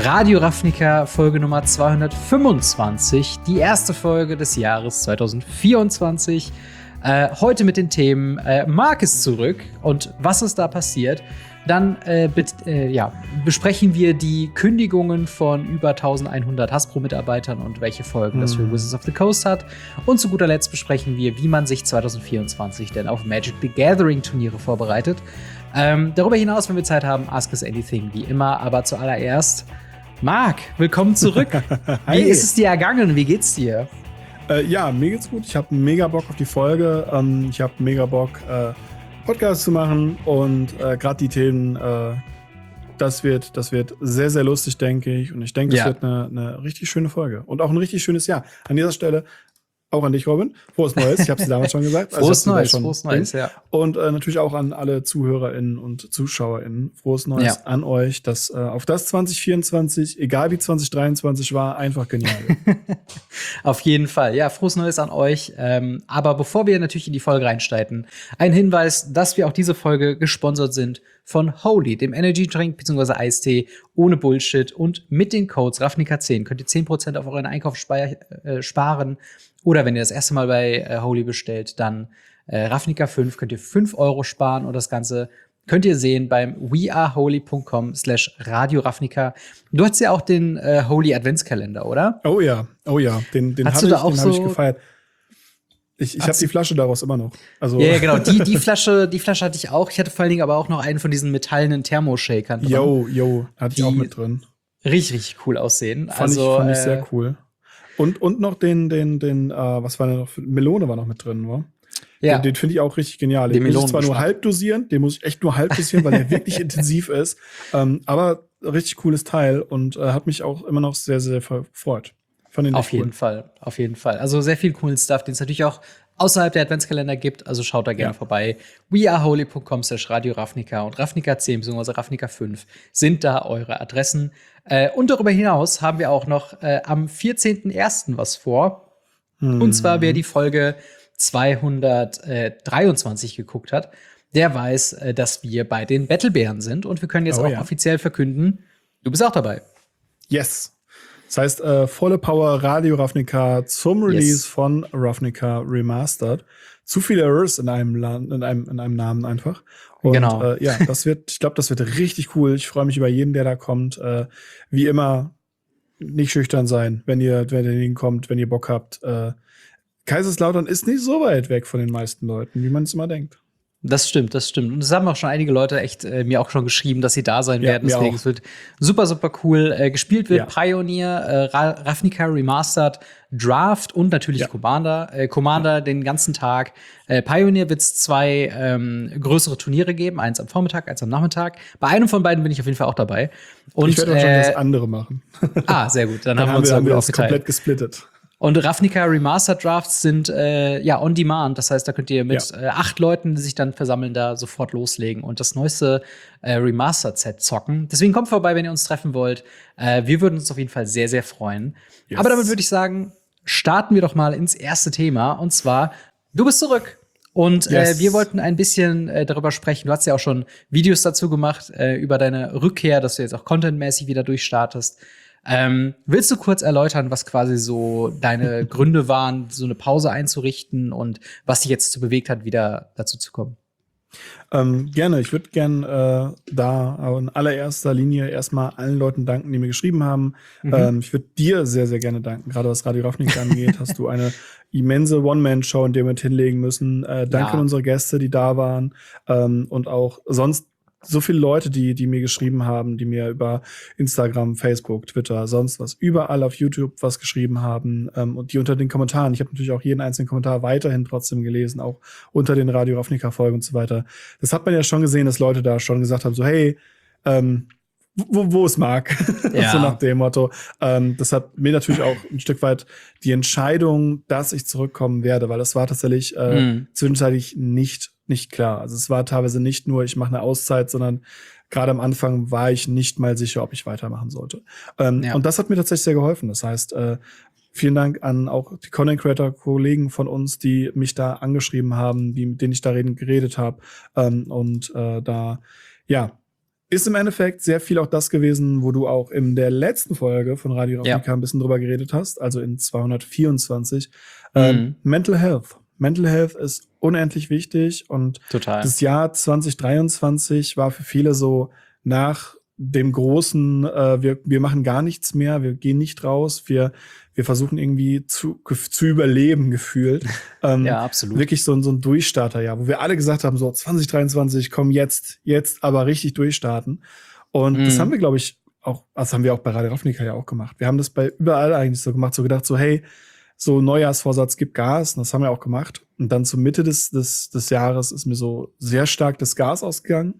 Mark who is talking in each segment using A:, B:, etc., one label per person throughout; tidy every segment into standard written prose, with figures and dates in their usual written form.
A: Radio Ravnica, Folge Nummer 225, die erste Folge des Jahres 2024. Heute mit den Themen Marc ist zurück und was ist da passiert. Dann besprechen wir die Kündigungen von über 1100 Hasbro-Mitarbeitern und welche Folgen das für Wizards of the Coast hat. Und zu guter Letzt besprechen wir, wie man sich 2024 denn auf Magic the Gathering Turniere vorbereitet. Darüber hinaus, wenn wir Zeit haben, Ask Us Anything wie immer. Aber zuallererst, Marc, willkommen zurück. Wie ist es dir ergangen? Wie geht's dir?
B: Ja, mir geht's gut. Ich habe mega Bock auf die Folge. Ich habe mega Bock, Podcast zu machen. Und gerade die Themen, das wird sehr, sehr lustig, denke ich. Und ich denke, das wird eine richtig schöne Folge. Und auch ein richtig schönes Jahr. An dieser Stelle auch an dich, Robin. Frohes Neues. Ich habe es damals schon gesagt.
A: Frohes Neues, ja.
B: Und natürlich auch an alle ZuhörerInnen und ZuschauerInnen. Frohes Neues an euch, dass auf das 2024, egal wie 2023 war, einfach genial.
A: Auf jeden Fall. Ja, frohes Neues an euch. Aber bevor wir natürlich in die Folge reinsteigen, ein Hinweis, dass wir auch diese Folge gesponsert sind von Holy, dem Energy Drink bzw. Eistee ohne Bullshit. Und mit den Codes Ravnica10 könnt ihr 10% auf euren Einkauf sparen. Oder wenn ihr das erste Mal bei Holy bestellt, dann Ravnica5 könnt ihr 5 € sparen. Und das Ganze könnt ihr sehen beim weareholy.com/Radio Ravnica. Du hast ja auch den Holy Adventskalender, oder?
B: Oh ja. Den habe ich gefeiert. Ich habe die Flasche daraus immer noch. Also
A: ja, genau. Die Flasche hatte ich auch. Ich hatte vor allen Dingen aber auch noch einen von diesen metallenen Thermoshakern drin.
B: Yo, hatte ich auch mit drin.
A: Richtig cool aussehen.
B: Fand ich sehr cool. Und noch den, was war denn noch? Melone war noch mit drin, wa? Ja. Den finde ich auch richtig genial. Den muss ich zwar nur halb dosieren, den muss ich echt nur halb dosieren, weil der wirklich intensiv ist. Aber richtig cooles Teil und hat mich auch immer noch sehr, sehr gefreut.
A: Auf jeden Fall. Also sehr viel coolen Stuff, den es natürlich auch außerhalb der Adventskalender gibt. Also schaut da gerne vorbei. weareholy.com/Radio Ravnica und Ravnica10 bzw. Ravnica5 sind da eure Adressen. Und darüber hinaus haben wir auch noch am 14.01. was vor. Und zwar, wer die Folge 223 geguckt hat, der weiß, dass wir bei den Battlebären sind. Und wir können jetzt offiziell verkünden, du bist auch dabei.
B: Yes. Das heißt, volle Power Radio Ravnica zum Release von Ravnica Remastered. Zu viele Errors in einem Namen einfach. Und
A: genau.
B: Ich glaube, das wird richtig cool. Ich freue mich über jeden, der da kommt. Wie immer, nicht schüchtern sein, wenn ihr hinkommt, wenn ihr Bock habt. Kaiserslautern ist nicht so weit weg von den meisten Leuten, wie man es immer denkt.
A: Das stimmt. Und es haben auch schon einige Leute echt mir auch schon geschrieben, dass sie da sein werden. Deswegen es wird super, super cool. Gespielt wird Pioneer, Ravnica Remastered, Draft und natürlich Commander. Commander den ganzen Tag. Pioneer wird es 2 größere Turniere geben. Eins am Vormittag, eins am Nachmittag. Bei einem von beiden bin ich auf jeden Fall auch dabei. Und
B: ich werde wahrscheinlich das andere machen.
A: Sehr gut. Dann haben wir uns
B: das komplett gesplittet.
A: Und Ravnica Remastered Drafts sind on demand. Das heißt, da könnt ihr mit 8 Leuten, die sich dann versammeln, da sofort loslegen und das neueste Remastered-Set zocken. Deswegen kommt vorbei, wenn ihr uns treffen wollt. Wir würden uns auf jeden Fall sehr, sehr freuen. Yes. Aber damit würde ich sagen, starten wir doch mal ins erste Thema. Und zwar, du bist zurück. Und wir wollten ein bisschen darüber sprechen. Du hast ja auch schon Videos dazu gemacht, über deine Rückkehr, dass du jetzt auch contentmäßig wieder durchstartest. Willst du kurz erläutern, was quasi so deine Gründe waren, so eine Pause einzurichten und was dich jetzt dazu bewegt hat, wieder dazu zu kommen?
B: Gerne. Ich würde gerne da in allererster Linie erstmal allen Leuten danken, die mir geschrieben haben. Ich würde dir sehr, sehr gerne danken. Gerade was Radio Ravnica angeht, hast du eine immense One-Man-Show in der wir mit hinlegen müssen. Danke an unsere Gäste, die da waren. Und auch sonst so viele Leute, die mir geschrieben haben, die mir über Instagram, Facebook, Twitter, sonst was, überall auf YouTube was geschrieben haben und die unter den Kommentaren, ich habe natürlich auch jeden einzelnen Kommentar weiterhin trotzdem gelesen, auch unter den Radio Ravnica-Folgen und so weiter. Das hat man ja schon gesehen, dass Leute da schon gesagt haben, so hey, wo ist Marc? So nach dem Motto. Das hat mir natürlich auch ein Stück weit die Entscheidung, dass ich zurückkommen werde, weil das war tatsächlich zwischenzeitlich nicht klar. Also es war teilweise nicht nur, ich mache eine Auszeit, sondern gerade am Anfang war ich nicht mal sicher, ob ich weitermachen sollte. Und das hat mir tatsächlich sehr geholfen. Das heißt, vielen Dank an auch die Content Creator Kollegen von uns, die mich da angeschrieben haben, mit denen ich da geredet habe. ist im Endeffekt sehr viel auch das gewesen, wo du auch in der letzten Folge von Radio Ravnica ein bisschen drüber geredet hast, also in 224. Mental Health. Mental Health ist unendlich wichtig und
A: Total.
B: Das Jahr 2023 war für viele so nach dem großen, wir machen gar nichts mehr, wir gehen nicht raus, wir versuchen irgendwie zu überleben, gefühlt.
A: Ja, absolut.
B: Wirklich so ein Durchstarterjahr, wo wir alle gesagt haben, so 2023, komm jetzt aber richtig durchstarten. Und das haben wir, glaube ich, auch, das haben wir auch bei Radio Ravnica ja auch gemacht. Wir haben das bei überall eigentlich so gemacht, so gedacht, so hey, so Neujahrsvorsatz, gib Gas. Und das haben wir auch gemacht. Und dann zur Mitte des Jahres ist mir so sehr stark das Gas ausgegangen.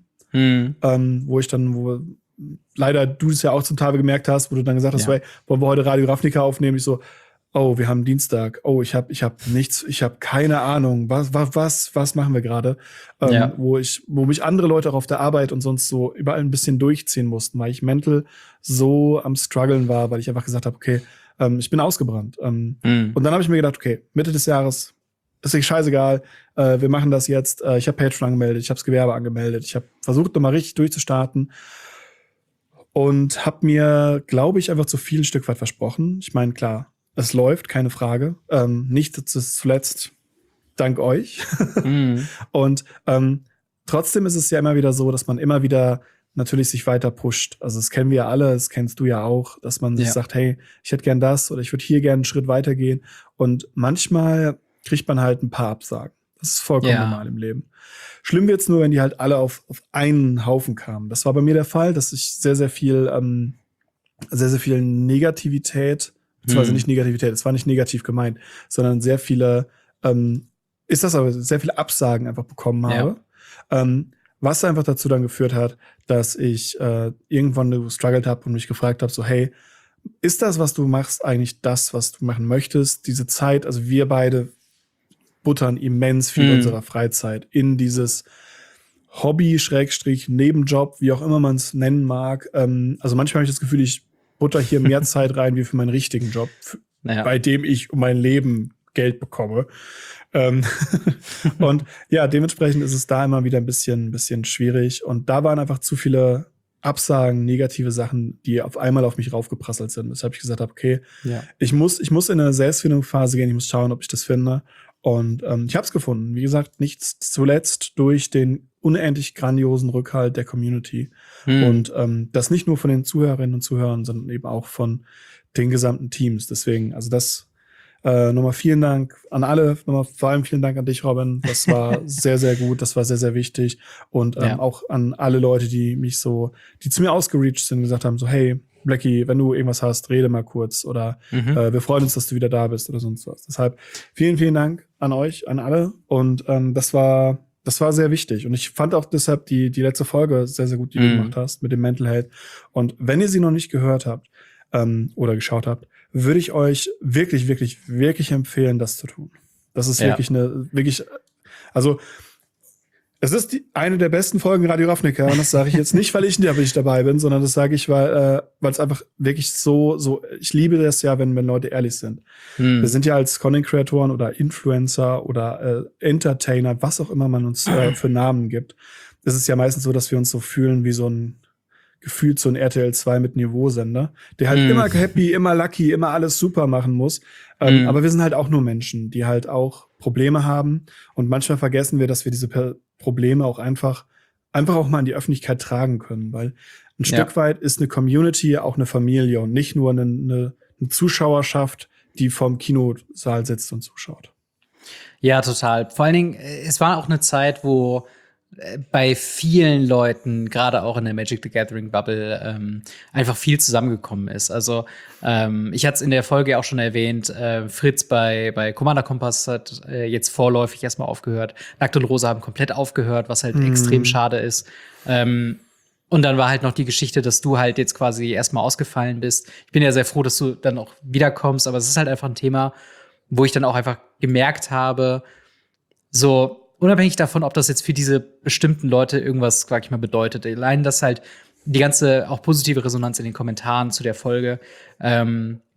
B: Wo leider du es ja auch zum Teil gemerkt hast, wo du dann gesagt hast, hey, wollen wir heute Radio Ravnica aufnehmen? Ich so, oh, wir haben Dienstag. Oh, ich hab nichts, ich habe keine Ahnung. Was machen wir gerade? Wo mich andere Leute auch auf der Arbeit und sonst so überall ein bisschen durchziehen mussten, weil ich mental so am struggeln war, weil ich einfach gesagt habe, okay, ich bin ausgebrannt. Und dann habe ich mir gedacht, okay, Mitte des Jahres, ist nicht scheißegal, wir machen das jetzt. Ich habe Patreon angemeldet, ich habe das Gewerbe angemeldet, ich habe versucht, nochmal richtig durchzustarten und habe mir, glaube ich, einfach zu viel ein Stück weit versprochen. Ich meine, klar, es läuft, keine Frage. Nicht zuletzt dank euch. Und trotzdem ist es ja immer wieder so, dass man immer wieder natürlich sich weiter pusht. Also das kennen wir ja alle, das kennst du ja auch, dass man sich sagt, hey, ich hätte gern das oder ich würde hier gern einen Schritt weitergehen. Und manchmal kriegt man halt ein paar Absagen. Das ist vollkommen normal im Leben. Schlimm wird's nur, wenn die halt alle auf einen Haufen kamen. Das war bei mir der Fall, dass ich sehr, sehr viel Negativität, beziehungsweise nicht Negativität, es war nicht negativ gemeint, sondern sehr viele sehr viele Absagen einfach bekommen habe. Was einfach dazu dann geführt hat, dass ich irgendwann gestruggelt habe und mich gefragt habe, so hey, ist das, was du machst, eigentlich das, was du machen möchtest? Diese Zeit, also wir beide buttern immens viel unserer Freizeit in dieses Hobby, Nebenjob, wie auch immer man es nennen mag. Also manchmal habe ich das Gefühl, ich butter hier mehr Zeit rein wie für meinen richtigen Job, bei dem ich um mein Leben Geld bekomme. Und ja, dementsprechend ist es da immer wieder ein bisschen schwierig. Und da waren einfach zu viele Absagen, negative Sachen, die auf einmal auf mich raufgeprasselt sind. Deshalb habe ich gesagt, okay, ich muss in eine Selbstfindungsphase gehen, ich muss schauen, ob ich das finde. Und ich habe es gefunden. Wie gesagt, nicht zuletzt durch den unendlich grandiosen Rückhalt der Community. Und das nicht nur von den Zuhörerinnen und Zuhörern, sondern eben auch von den gesamten Teams. Deswegen, also das nochmal vielen Dank an alle. Nochmal vor allem vielen Dank an dich, Robin. Das war sehr, sehr gut. Das war sehr, sehr wichtig. Und auch an alle Leute, die zu mir ausgereached sind und gesagt haben, so hey, Blackie, wenn du irgendwas hast, rede mal kurz oder wir freuen uns, dass du wieder da bist oder sonst was. Deshalb vielen, vielen Dank an euch, an alle. Und das war sehr wichtig. Und ich fand auch deshalb die letzte Folge sehr, sehr gut, die du gemacht hast mit dem Mental Health. Und wenn ihr sie noch nicht gehört habt oder geschaut habt, würde ich euch wirklich, wirklich, wirklich empfehlen, das zu tun. Das ist also es ist eine der besten Folgen Radio Ravnica. Und das sage ich jetzt nicht, weil ich nicht dabei bin, sondern das sage ich, weil es einfach wirklich so, ich liebe das ja, wenn Leute ehrlich sind. Wir sind ja als Content-Kreatoren oder Influencer oder Entertainer, was auch immer man uns für Namen gibt. Es ist ja meistens so, dass wir uns so fühlen wie gefühlt so ein RTL 2 mit Niveausender, der halt immer happy, immer lucky, immer alles super machen muss. Aber wir sind halt auch nur Menschen, die halt auch Probleme haben. Und manchmal vergessen wir, dass wir diese Probleme auch einfach auch mal in die Öffentlichkeit tragen können. Weil ein Stück weit ist eine Community auch eine Familie und nicht nur eine Zuschauerschaft, die vorm Kinosaal sitzt und zuschaut.
A: Ja, total. Vor allen Dingen, es war auch eine Zeit, wo bei vielen Leuten, gerade auch in der Magic the Gathering Bubble, einfach viel zusammengekommen ist. Also ich hatte es in der Folge auch schon erwähnt, Fritz bei Commander Kompass hat jetzt vorläufig erstmal aufgehört. Nackt und Rosa haben komplett aufgehört, was halt extrem schade ist. Und dann war halt noch die Geschichte, dass du halt jetzt quasi erstmal ausgefallen bist. Ich bin ja sehr froh, dass du dann auch wiederkommst, aber es ist halt einfach ein Thema, wo ich dann auch einfach gemerkt habe, so unabhängig davon, ob das jetzt für diese bestimmten Leute irgendwas, sag ich mal, bedeutet. Allein, dass halt die ganze auch positive Resonanz in den Kommentaren zu der Folge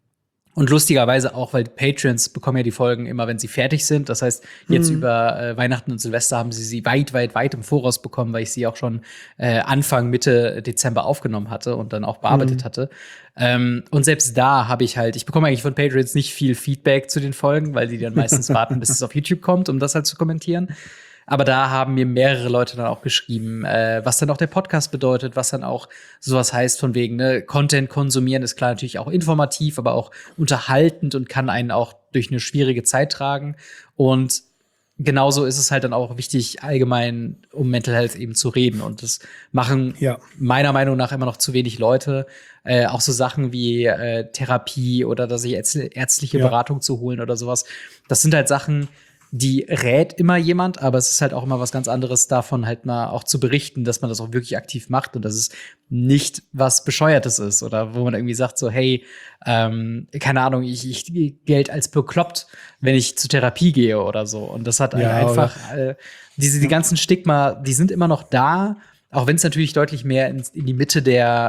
A: Und lustigerweise auch, weil die Patreons bekommen ja die Folgen immer, wenn sie fertig sind. Das heißt, jetzt über Weihnachten und Silvester haben sie weit, weit, weit im Voraus bekommen, weil ich sie auch schon Anfang, Mitte Dezember aufgenommen hatte und dann auch bearbeitet hatte. Und selbst da habe ich bekomme eigentlich von Patreons nicht viel Feedback zu den Folgen, weil die dann meistens warten, bis es auf YouTube kommt, um das halt zu kommentieren. Aber da haben mir mehrere Leute dann auch geschrieben, was dann auch der Podcast bedeutet, was dann auch sowas heißt von wegen, ne, Content konsumieren ist klar natürlich auch informativ, aber auch unterhaltend und kann einen auch durch eine schwierige Zeit tragen. Und genauso ist es halt dann auch wichtig, allgemein um Mental Health eben zu reden. Und das machen meiner Meinung nach immer noch zu wenig Leute. Auch so Sachen wie Therapie oder dass sich ärztliche Beratung zu holen oder sowas. Das sind halt Sachen, die rät immer jemand, aber es ist halt auch immer was ganz anderes davon, halt mal auch zu berichten, dass man das auch wirklich aktiv macht und dass es nicht was Bescheuertes ist oder wo man irgendwie sagt so, hey, keine Ahnung, ich Geld als bekloppt, wenn ich zur Therapie gehe oder so. Und das hat einfach die ganzen Stigma, die sind immer noch da, auch wenn es natürlich deutlich mehr in die Mitte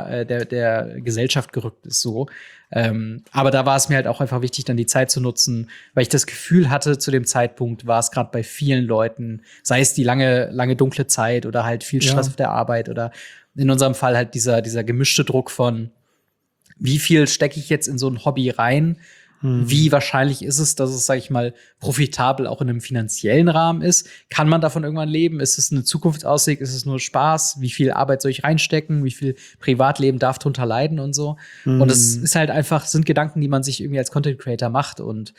A: der Gesellschaft gerückt ist, so. Aber da war es mir halt auch einfach wichtig, dann die Zeit zu nutzen, weil ich das Gefühl hatte, zu dem Zeitpunkt war es gerade bei vielen Leuten, sei es die lange, lange dunkle Zeit oder halt viel Stress auf der Arbeit oder in unserem Fall halt dieser gemischte Druck von, wie viel stecke ich jetzt in so ein Hobby rein? Wie wahrscheinlich ist es, dass es, sag ich mal, profitabel auch in einem finanziellen Rahmen ist? Kann man davon irgendwann leben? Ist es eine Zukunftsaussicht? Ist es nur Spaß? Wie viel Arbeit soll ich reinstecken? Wie viel Privatleben darf drunter leiden und so? Und es ist halt einfach, sind Gedanken, die man sich irgendwie als Content Creator macht. Und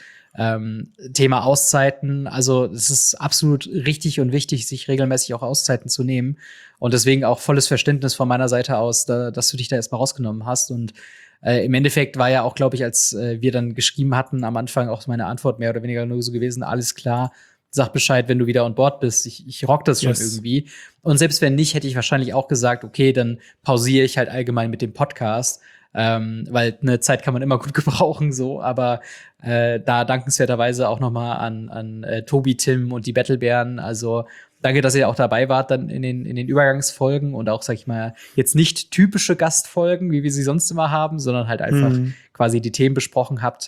A: Thema Auszeiten, also es ist absolut richtig und wichtig, sich regelmäßig auch Auszeiten zu nehmen. Und deswegen auch volles Verständnis von meiner Seite aus, dass du dich da erstmal rausgenommen hast. Und im Endeffekt war ja auch, glaube ich, als wir dann geschrieben hatten, am Anfang auch meine Antwort mehr oder weniger nur so gewesen, alles klar, sag Bescheid, wenn du wieder on board bist. Ich rock das schon irgendwie. Und selbst wenn nicht, hätte ich wahrscheinlich auch gesagt, okay, dann pausiere ich halt allgemein mit dem Podcast. Weil eine Zeit kann man immer gut gebrauchen, so. Aber da dankenswerterweise auch noch mal an Tobi, Tim und die Battlebären. Also danke, dass ihr auch dabei wart dann in den Übergangsfolgen und auch, sag ich mal, jetzt nicht typische Gastfolgen, wie wir sie sonst immer haben, sondern halt einfach quasi die Themen besprochen habt.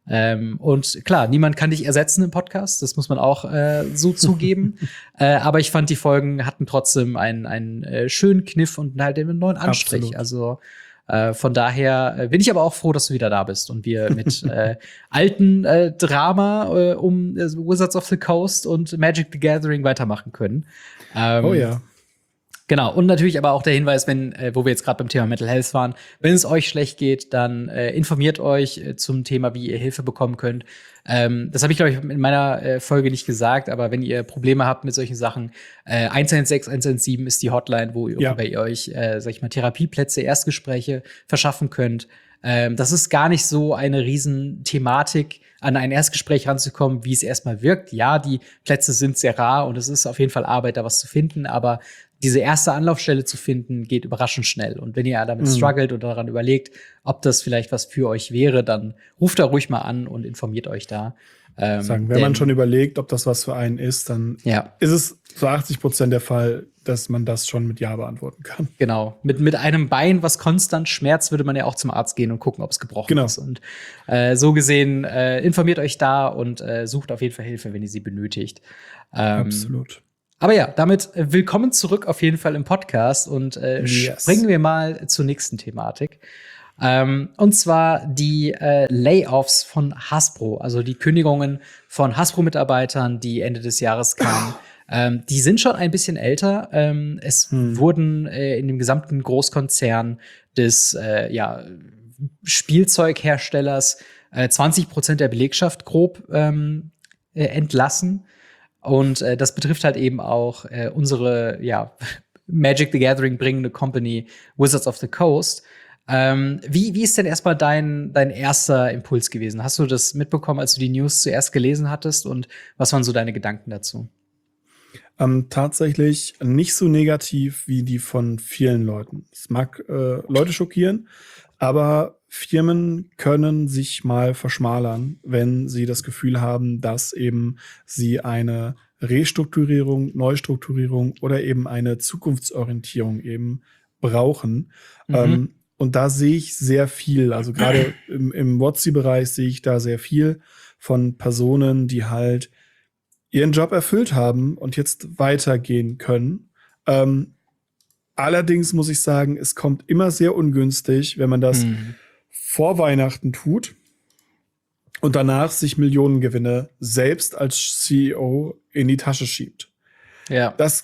A: Und klar, niemand kann dich ersetzen im Podcast, das muss man auch so zugeben. Aber ich fand, die Folgen hatten trotzdem einen schönen Kniff und halt einen neuen Anstrich.
B: Absolut.
A: Also von daher bin ich aber auch froh, dass du wieder da bist und wir mit alten Drama um Wizards of the Coast und Magic the Gathering weitermachen können.
B: Oh ja.
A: Genau, und natürlich aber auch der Hinweis, wo wir jetzt gerade beim Thema Mental Health waren, wenn es euch schlecht geht, dann informiert euch zum Thema, wie ihr Hilfe bekommen könnt. Das habe ich, glaube ich, in meiner Folge nicht gesagt, aber wenn ihr Probleme habt mit solchen Sachen, 116, 117 ist die Hotline, wo ihr euch, sag ich mal, Therapieplätze, Erstgespräche verschaffen könnt. Das ist gar nicht so eine Riesenthematik, an ein Erstgespräch ranzukommen, wie es erstmal wirkt. Ja, die Plätze sind sehr rar und es ist auf jeden Fall Arbeit, da was zu finden, aber diese erste Anlaufstelle zu finden, geht überraschend schnell. Und wenn ihr damit struggelt oder daran überlegt, ob das vielleicht was für euch wäre, dann ruft da ruhig mal an und informiert euch da.
B: Wenn man schon überlegt, ob das was für einen ist, dann ist es zu 80% der Fall, dass man das schon mit Ja beantworten kann.
A: Genau. Mit einem Bein, was konstant schmerzt, würde man ja auch zum Arzt gehen und gucken, ob es gebrochen ist. Und so gesehen, informiert euch da und sucht auf jeden Fall Hilfe, wenn ihr sie benötigt.
B: Absolut.
A: Aber ja, damit willkommen zurück auf jeden Fall im Podcast und springen wir mal zur nächsten Thematik. Und zwar die Layoffs von Hasbro, also die Kündigungen von Hasbro-Mitarbeitern, die Ende des Jahres kamen. Die sind schon ein bisschen älter. Es wurden in dem gesamten Großkonzern des Spielzeugherstellers 20% der Belegschaft grob entlassen. Und das betrifft halt eben auch unsere Magic the Gathering bringende Company Wizards of the Coast. Wie ist denn erstmal dein erster Impuls gewesen? Hast du das mitbekommen, als du die News zuerst gelesen hattest? Und was waren so deine Gedanken dazu?
B: Tatsächlich nicht so negativ wie die von vielen Leuten. Es mag Leute schockieren, aber Firmen können sich mal verschmalern, wenn sie das Gefühl haben, dass eben sie eine Restrukturierung, Neustrukturierung oder eben eine Zukunftsorientierung eben brauchen. Und da sehe ich sehr viel. Also gerade im WotC-Bereich sehe ich da sehr viel von Personen, die halt ihren Job erfüllt haben und jetzt weitergehen können. Allerdings muss ich sagen, es kommt immer sehr ungünstig, wenn man das vor Weihnachten tut und danach sich Millionengewinne selbst als CEO in die Tasche schiebt.
A: Ja.
B: Das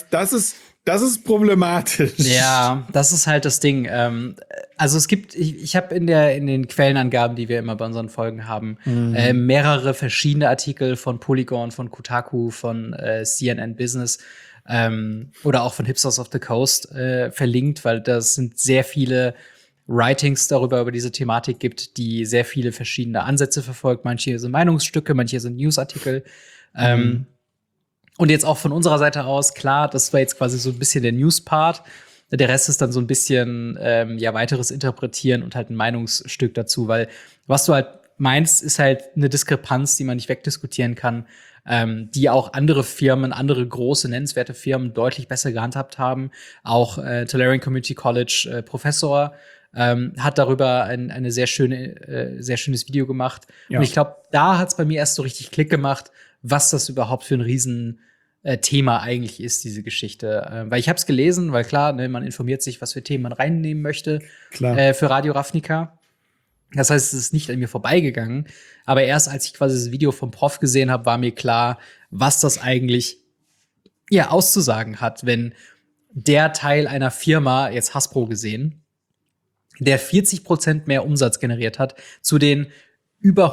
B: ist problematisch.
A: Ja, das ist halt das Ding. Also es gibt, ich habe in den Quellenangaben, die wir immer bei unseren Folgen haben, mehrere verschiedene Artikel von Polygon, von Kotaku, von CNN Business oder auch von Hipsters of the Coast verlinkt, weil das sind sehr viele Writings darüber, über diese Thematik gibt, die sehr viele verschiedene Ansätze verfolgt. Manche sind Meinungsstücke, manche sind Newsartikel. Und jetzt auch von unserer Seite aus, klar, das war jetzt quasi so ein bisschen der News-Part. Der Rest ist dann so ein bisschen weiteres Interpretieren und halt ein Meinungsstück dazu, weil was du halt meinst, ist halt eine Diskrepanz, die man nicht wegdiskutieren kann, die auch andere Firmen, andere große, nennenswerte Firmen deutlich besser gehandhabt haben. Auch Tolarian Community College Professor hat darüber ein sehr schönes Video gemacht. Ja. Und ich glaube, da hat es bei mir erst so richtig Klick gemacht, was das überhaupt für ein Thema eigentlich ist, diese Geschichte. Weil ich habe es gelesen, weil klar, ne, man informiert sich, was für Themen man reinnehmen möchte für Radio Ravnica. Das heißt, es ist nicht an mir vorbeigegangen. Aber erst als ich quasi das Video vom Prof gesehen habe, war mir klar, was das eigentlich auszusagen hat, wenn der Teil einer Firma, jetzt Hasbro gesehen, der 40% mehr Umsatz generiert hat, zu den über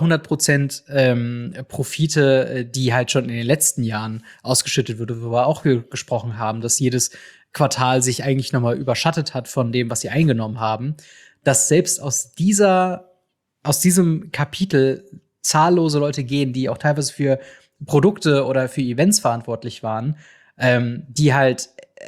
A: 100% Profite, die halt schon in den letzten Jahren ausgeschüttet wurde, wo wir auch gesprochen haben, dass jedes Quartal sich eigentlich noch mal überschattet hat von dem, was sie eingenommen haben, dass selbst aus diesem Kapitel zahllose Leute gehen, die auch teilweise für Produkte oder für Events verantwortlich waren, die halt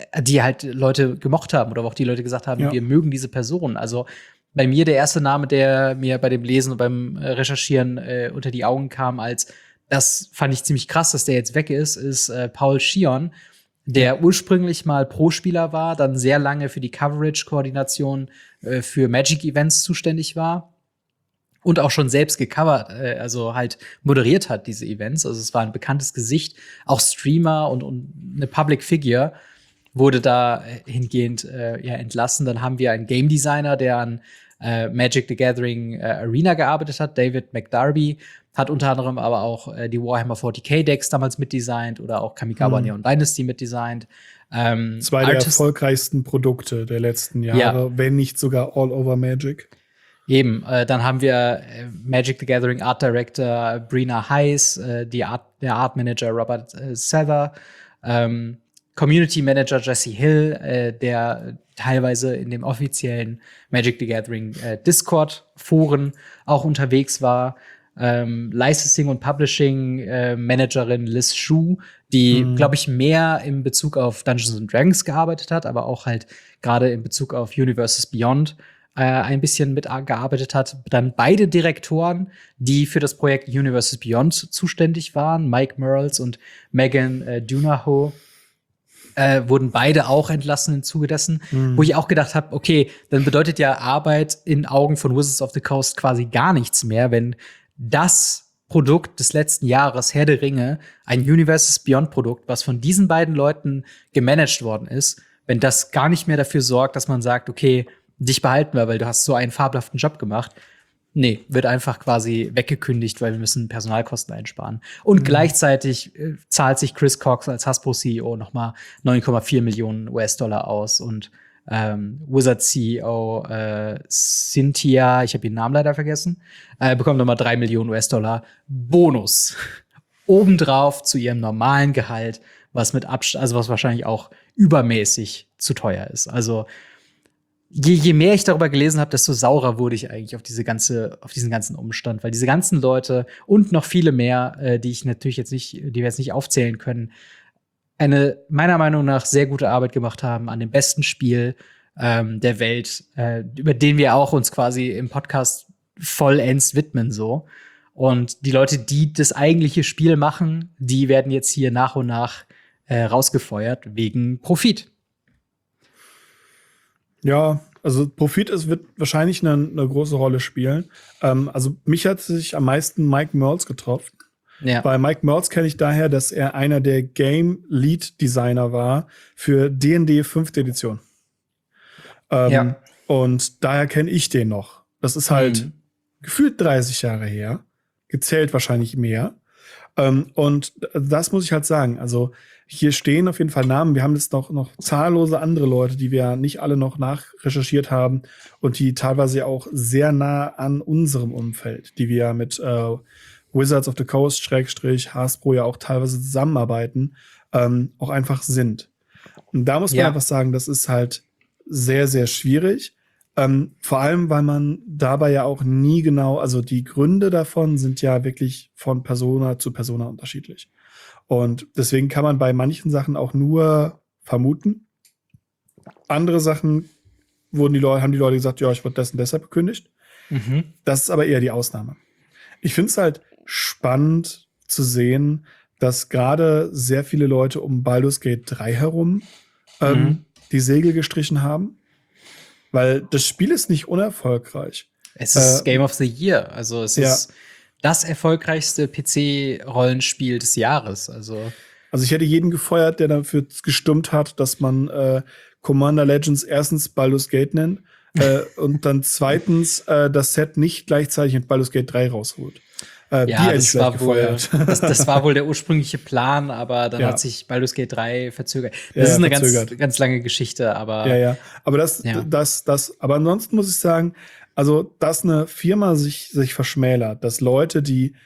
A: Leute gemocht haben oder auch die Leute gesagt haben, wir mögen diese Person. Also bei mir der erste Name, der mir bei dem Lesen und beim Recherchieren unter die Augen kam, das fand ich ziemlich krass, dass der jetzt weg ist Paul Schion, der ursprünglich mal Pro-Spieler war, dann sehr lange für die Coverage-Koordination für Magic-Events zuständig war und auch schon selbst gecovert, also halt moderiert hat diese Events. Also es war ein bekanntes Gesicht, auch Streamer und eine Public Figure wurde da hingehend entlassen. Dann haben wir einen Game Designer, der an Magic the Gathering Arena gearbeitet hat, David McDarby, hat unter anderem aber auch die Warhammer 40k Decks damals mitdesignt oder auch Kamigawa Neon Dynasty mitdesignt.
B: Zwei der erfolgreichsten Produkte der letzten Jahre, wenn nicht sogar all over Magic.
A: Eben, dann haben wir Magic the Gathering Art Director Brina Heiss, der Art Manager Robert Sether, Community Manager Jesse Hill, der teilweise in dem offiziellen Magic the Gathering Discord-Foren auch unterwegs war. Licensing und Publishing Managerin Liz Shu, die, glaube ich, mehr in Bezug auf Dungeons and Dragons gearbeitet hat, aber auch halt gerade in Bezug auf Universes Beyond ein bisschen mitgearbeitet hat. Dann beide Direktoren, die für das Projekt Universes Beyond zuständig waren, Mike Merles und Megan Dunaho, wurden beide auch entlassen im Zuge dessen, wo ich auch gedacht habe, okay, dann bedeutet ja Arbeit in Augen von Wizards of the Coast quasi gar nichts mehr, wenn das Produkt des letzten Jahres, Herr der Ringe, ein Universes Beyond Produkt, was von diesen beiden Leuten gemanagt worden ist, wenn das gar nicht mehr dafür sorgt, dass man sagt, okay, dich behalten wir, weil du hast so einen fabelhaften Job gemacht. Nee, wird einfach quasi weggekündigt, weil wir müssen Personalkosten einsparen. Und gleichzeitig zahlt sich Chris Cox als Hasbro-CEO noch mal 9,4 Millionen US-Dollar aus. Und Wizard-CEO Cynthia, ich habe ihren Namen leider vergessen, bekommt noch mal 3 Millionen US-Dollar Bonus. Obendrauf zu ihrem normalen Gehalt, was was wahrscheinlich auch übermäßig zu teuer ist. Also je mehr ich darüber gelesen habe, desto saurer wurde ich eigentlich auf diesen ganzen Umstand, weil diese ganzen Leute und noch viele mehr, die wir jetzt nicht aufzählen können, eine meiner Meinung nach sehr gute Arbeit gemacht haben an dem besten Spiel der Welt, über den wir auch uns quasi im Podcast vollends widmen so. Und die Leute, die das eigentliche Spiel machen, die werden jetzt hier nach und nach rausgefeuert wegen Profit.
B: Ja, Also Profit wird wahrscheinlich eine große Rolle spielen. Also mich hat sich am meisten Mike Mearls getroffen.
A: Ja.
B: Bei Mike Mearls kenne ich daher, dass er einer der Game Lead Designer war für D&D 5. Edition.
A: Ja.
B: Und daher kenne ich den noch. Das ist halt gefühlt 30 Jahre her. Gezählt wahrscheinlich mehr. Und das muss ich halt sagen. Also hier stehen auf jeden Fall Namen. Wir haben jetzt noch zahllose andere Leute, die wir nicht alle noch nachrecherchiert haben und die teilweise auch sehr nah an unserem Umfeld, die wir mit Wizards of the Coast / Hasbro ja auch teilweise zusammenarbeiten, auch einfach sind. Und da muss man einfach sagen, das ist halt sehr, sehr schwierig. Vor allem, weil man dabei ja auch nie genau, also die Gründe davon sind ja wirklich von Persona zu Persona unterschiedlich. Und deswegen kann man bei manchen Sachen auch nur vermuten. Andere Sachen haben die Leute gesagt, ja, ich wurde das und deshalb gekündigt. Das ist aber eher die Ausnahme. Ich finde es halt spannend zu sehen, dass gerade sehr viele Leute um Baldur's Gate 3 herum die Segel gestrichen haben. Weil das Spiel ist nicht unerfolgreich.
A: Es ist Game of the Year. Also es ist das erfolgreichste PC-Rollenspiel des Jahres. Also
B: ich hätte jeden gefeuert, der dafür gestimmt hat, dass man Commander Legends erstens Baldur's Gate nennt und dann zweitens das Set nicht gleichzeitig mit Baldur's Gate 3 rausholt.
A: Das war wohl der ursprüngliche Plan, aber dann hat sich Baldur's Gate 3 verzögert. Das ist eine ganz lange Geschichte, aber
B: aber aber ansonsten muss ich sagen, also dass eine Firma sich verschmälert, dass Leute, die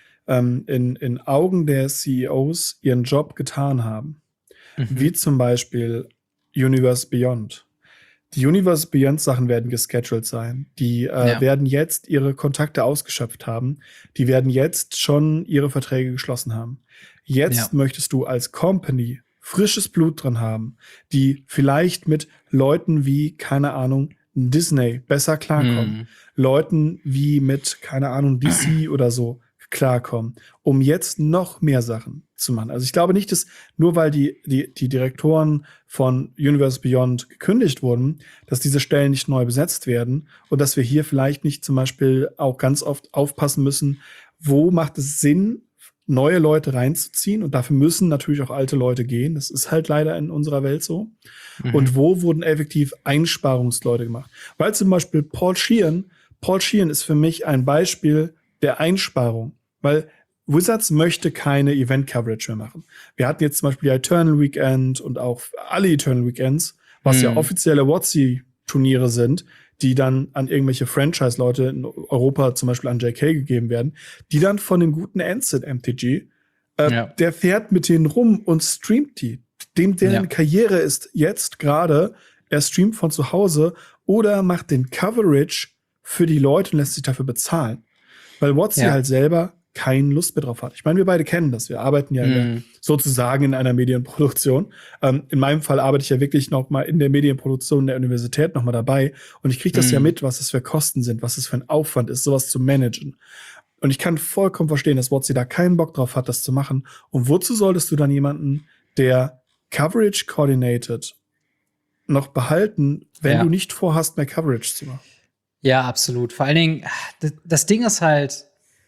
B: in Augen der CEOs ihren Job getan haben, wie zum Beispiel Universe Beyond. Die Universe Beyond Sachen werden gescheduled sein. Die werden jetzt ihre Kontakte ausgeschöpft haben. Die werden jetzt schon ihre Verträge geschlossen haben. Jetzt möchtest du als Company frisches Blut dran haben, die vielleicht mit Leuten wie, keine Ahnung, Disney besser klarkommen. Leuten wie mit, keine Ahnung, DC oder so klarkommen, um jetzt noch mehr Sachen zu machen. Also ich glaube nicht, dass nur weil die Direktoren von Universe Beyond gekündigt wurden, dass diese Stellen nicht neu besetzt werden und dass wir hier vielleicht nicht zum Beispiel auch ganz oft aufpassen müssen, wo macht es Sinn, neue Leute reinzuziehen, und dafür müssen natürlich auch alte Leute gehen. Das ist halt leider in unserer Welt so. Und wo wurden effektiv Einsparungsleute gemacht? Weil zum Beispiel Paul Sheehan ist für mich ein Beispiel der Einsparung, weil Wizards möchte keine Event-Coverage mehr machen. Wir hatten jetzt zum Beispiel die Eternal Weekend und auch alle Eternal Weekends, was ja offizielle WotC-Turniere sind, die dann an irgendwelche Franchise-Leute in Europa, zum Beispiel an JK gegeben werden, die dann von dem guten Ansett MTG, der fährt mit denen rum und streamt die. Deren Karriere ist jetzt gerade, er streamt von zu Hause oder macht den Coverage für die Leute und lässt sich dafür bezahlen. Weil WotC halt selber keine Lust mehr drauf hat. Ich meine, wir beide kennen das. Wir arbeiten ja sozusagen in einer Medienproduktion. In meinem Fall arbeite ich ja wirklich noch mal in der Medienproduktion der Universität noch mal dabei. Und ich kriege das ja mit, was es für Kosten sind, was es für ein Aufwand ist, sowas zu managen. Und ich kann vollkommen verstehen, dass WotC da keinen Bock drauf hat, das zu machen. Und wozu solltest du dann jemanden, der Coverage coordinated, noch behalten, wenn du nicht vorhast, mehr Coverage zu machen?
A: Ja, absolut. Vor allen Dingen, das Ding ist halt,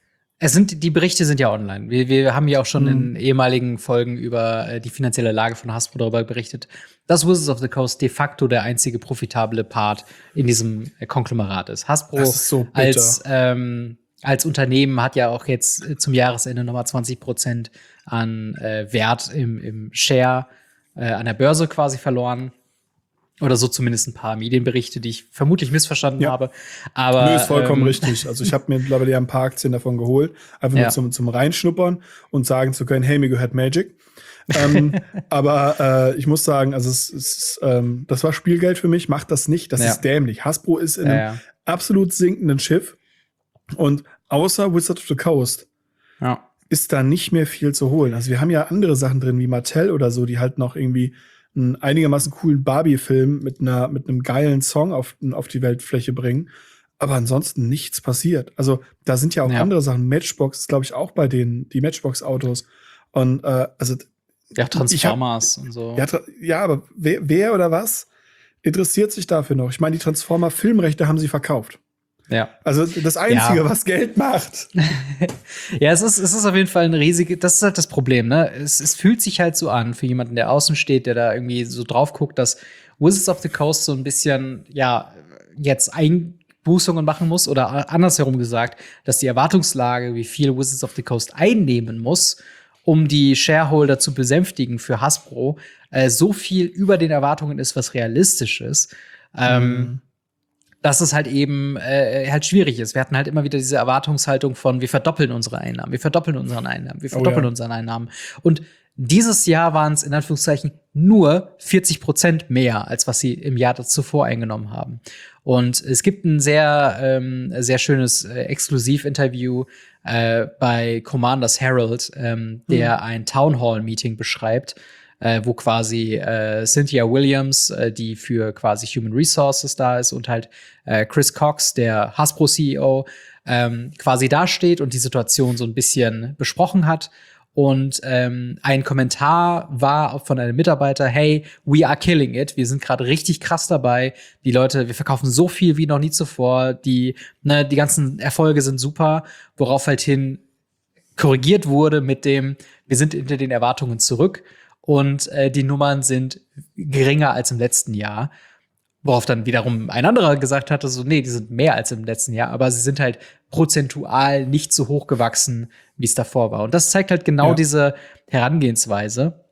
A: die Berichte sind ja online. Wir haben ja auch schon in ehemaligen Folgen über die finanzielle Lage von Hasbro darüber berichtet, dass Wizards of the Coast de facto der einzige profitable Part in diesem Konglomerat ist. Hasbro
B: so
A: als Unternehmen hat ja auch jetzt zum Jahresende nochmal 20% an Wert im Share an der Börse quasi verloren. Oder so zumindest ein paar Medienberichte, die ich vermutlich missverstanden habe. Aber
B: nö, ist vollkommen richtig. Also ich habe mir mittlerweile ja ein paar Aktien davon geholt, einfach nur zum Reinschnuppern und sagen zu können, hey, mir gehört Magic. Aber ich muss sagen, also das war Spielgeld für mich, macht das nicht, das ist dämlich. Hasbro ist in einem absolut sinkenden Schiff und außer Wizards of the Coast ist da nicht mehr viel zu holen. Also wir haben ja andere Sachen drin, wie Mattel oder so, die halt noch irgendwie einen einigermaßen coolen Barbie-Film mit einem geilen Song auf die Weltfläche bringen. Aber ansonsten nichts passiert. Also da sind ja auch andere Sachen. Matchbox ist, glaube ich, auch bei denen, die Matchbox-Autos. Und also
A: Transformers und so.
B: Ja, aber wer oder was interessiert sich dafür noch? Ich meine, die Transformer-Filmrechte haben sie verkauft.
A: Ja.
B: Also das Einzige, was Geld macht.
A: Ja, es ist auf jeden Fall das ist halt das Problem, ne? Es fühlt sich halt so an für jemanden, der außen steht, der da irgendwie so drauf guckt, dass Wizards of the Coast so ein bisschen, ja, jetzt Einbußungen machen muss oder andersherum gesagt, dass die Erwartungslage, wie viel Wizards of the Coast einnehmen muss, um die Shareholder zu besänftigen für Hasbro, so viel über den Erwartungen ist, was realistisch ist. Dass es halt eben halt schwierig ist. Wir hatten halt immer wieder diese Erwartungshaltung von, wir verdoppeln unsere Einnahmen, wir verdoppeln unsere Einnahmen, wir verdoppeln unsere Einnahmen. Und dieses Jahr waren es in Anführungszeichen nur 40% mehr, als was sie im Jahr zuvor eingenommen haben. Und es gibt ein sehr schönes Exklusivinterview bei Commander's Herald, der ein Town Hall Meeting beschreibt, wo quasi Cynthia Williams, die für quasi Human Resources da ist, und halt Chris Cox, der Hasbro-CEO, quasi dasteht und die Situation so ein bisschen besprochen hat. Und ein Kommentar war von einem Mitarbeiter: Hey, we are killing it. Wir sind gerade richtig krass dabei. Die Leute, wir verkaufen so viel wie noch nie zuvor. Die ganzen Erfolge sind super. Worauf halt hin korrigiert wurde mit dem: Wir sind hinter den Erwartungen zurück. Und die Nummern sind geringer als im letzten Jahr. Worauf dann wiederum ein anderer gesagt hatte, so, nee, die sind mehr als im letzten Jahr, aber sie sind halt prozentual nicht so hoch gewachsen, wie es davor war. Und das zeigt halt genau diese Herangehensweise.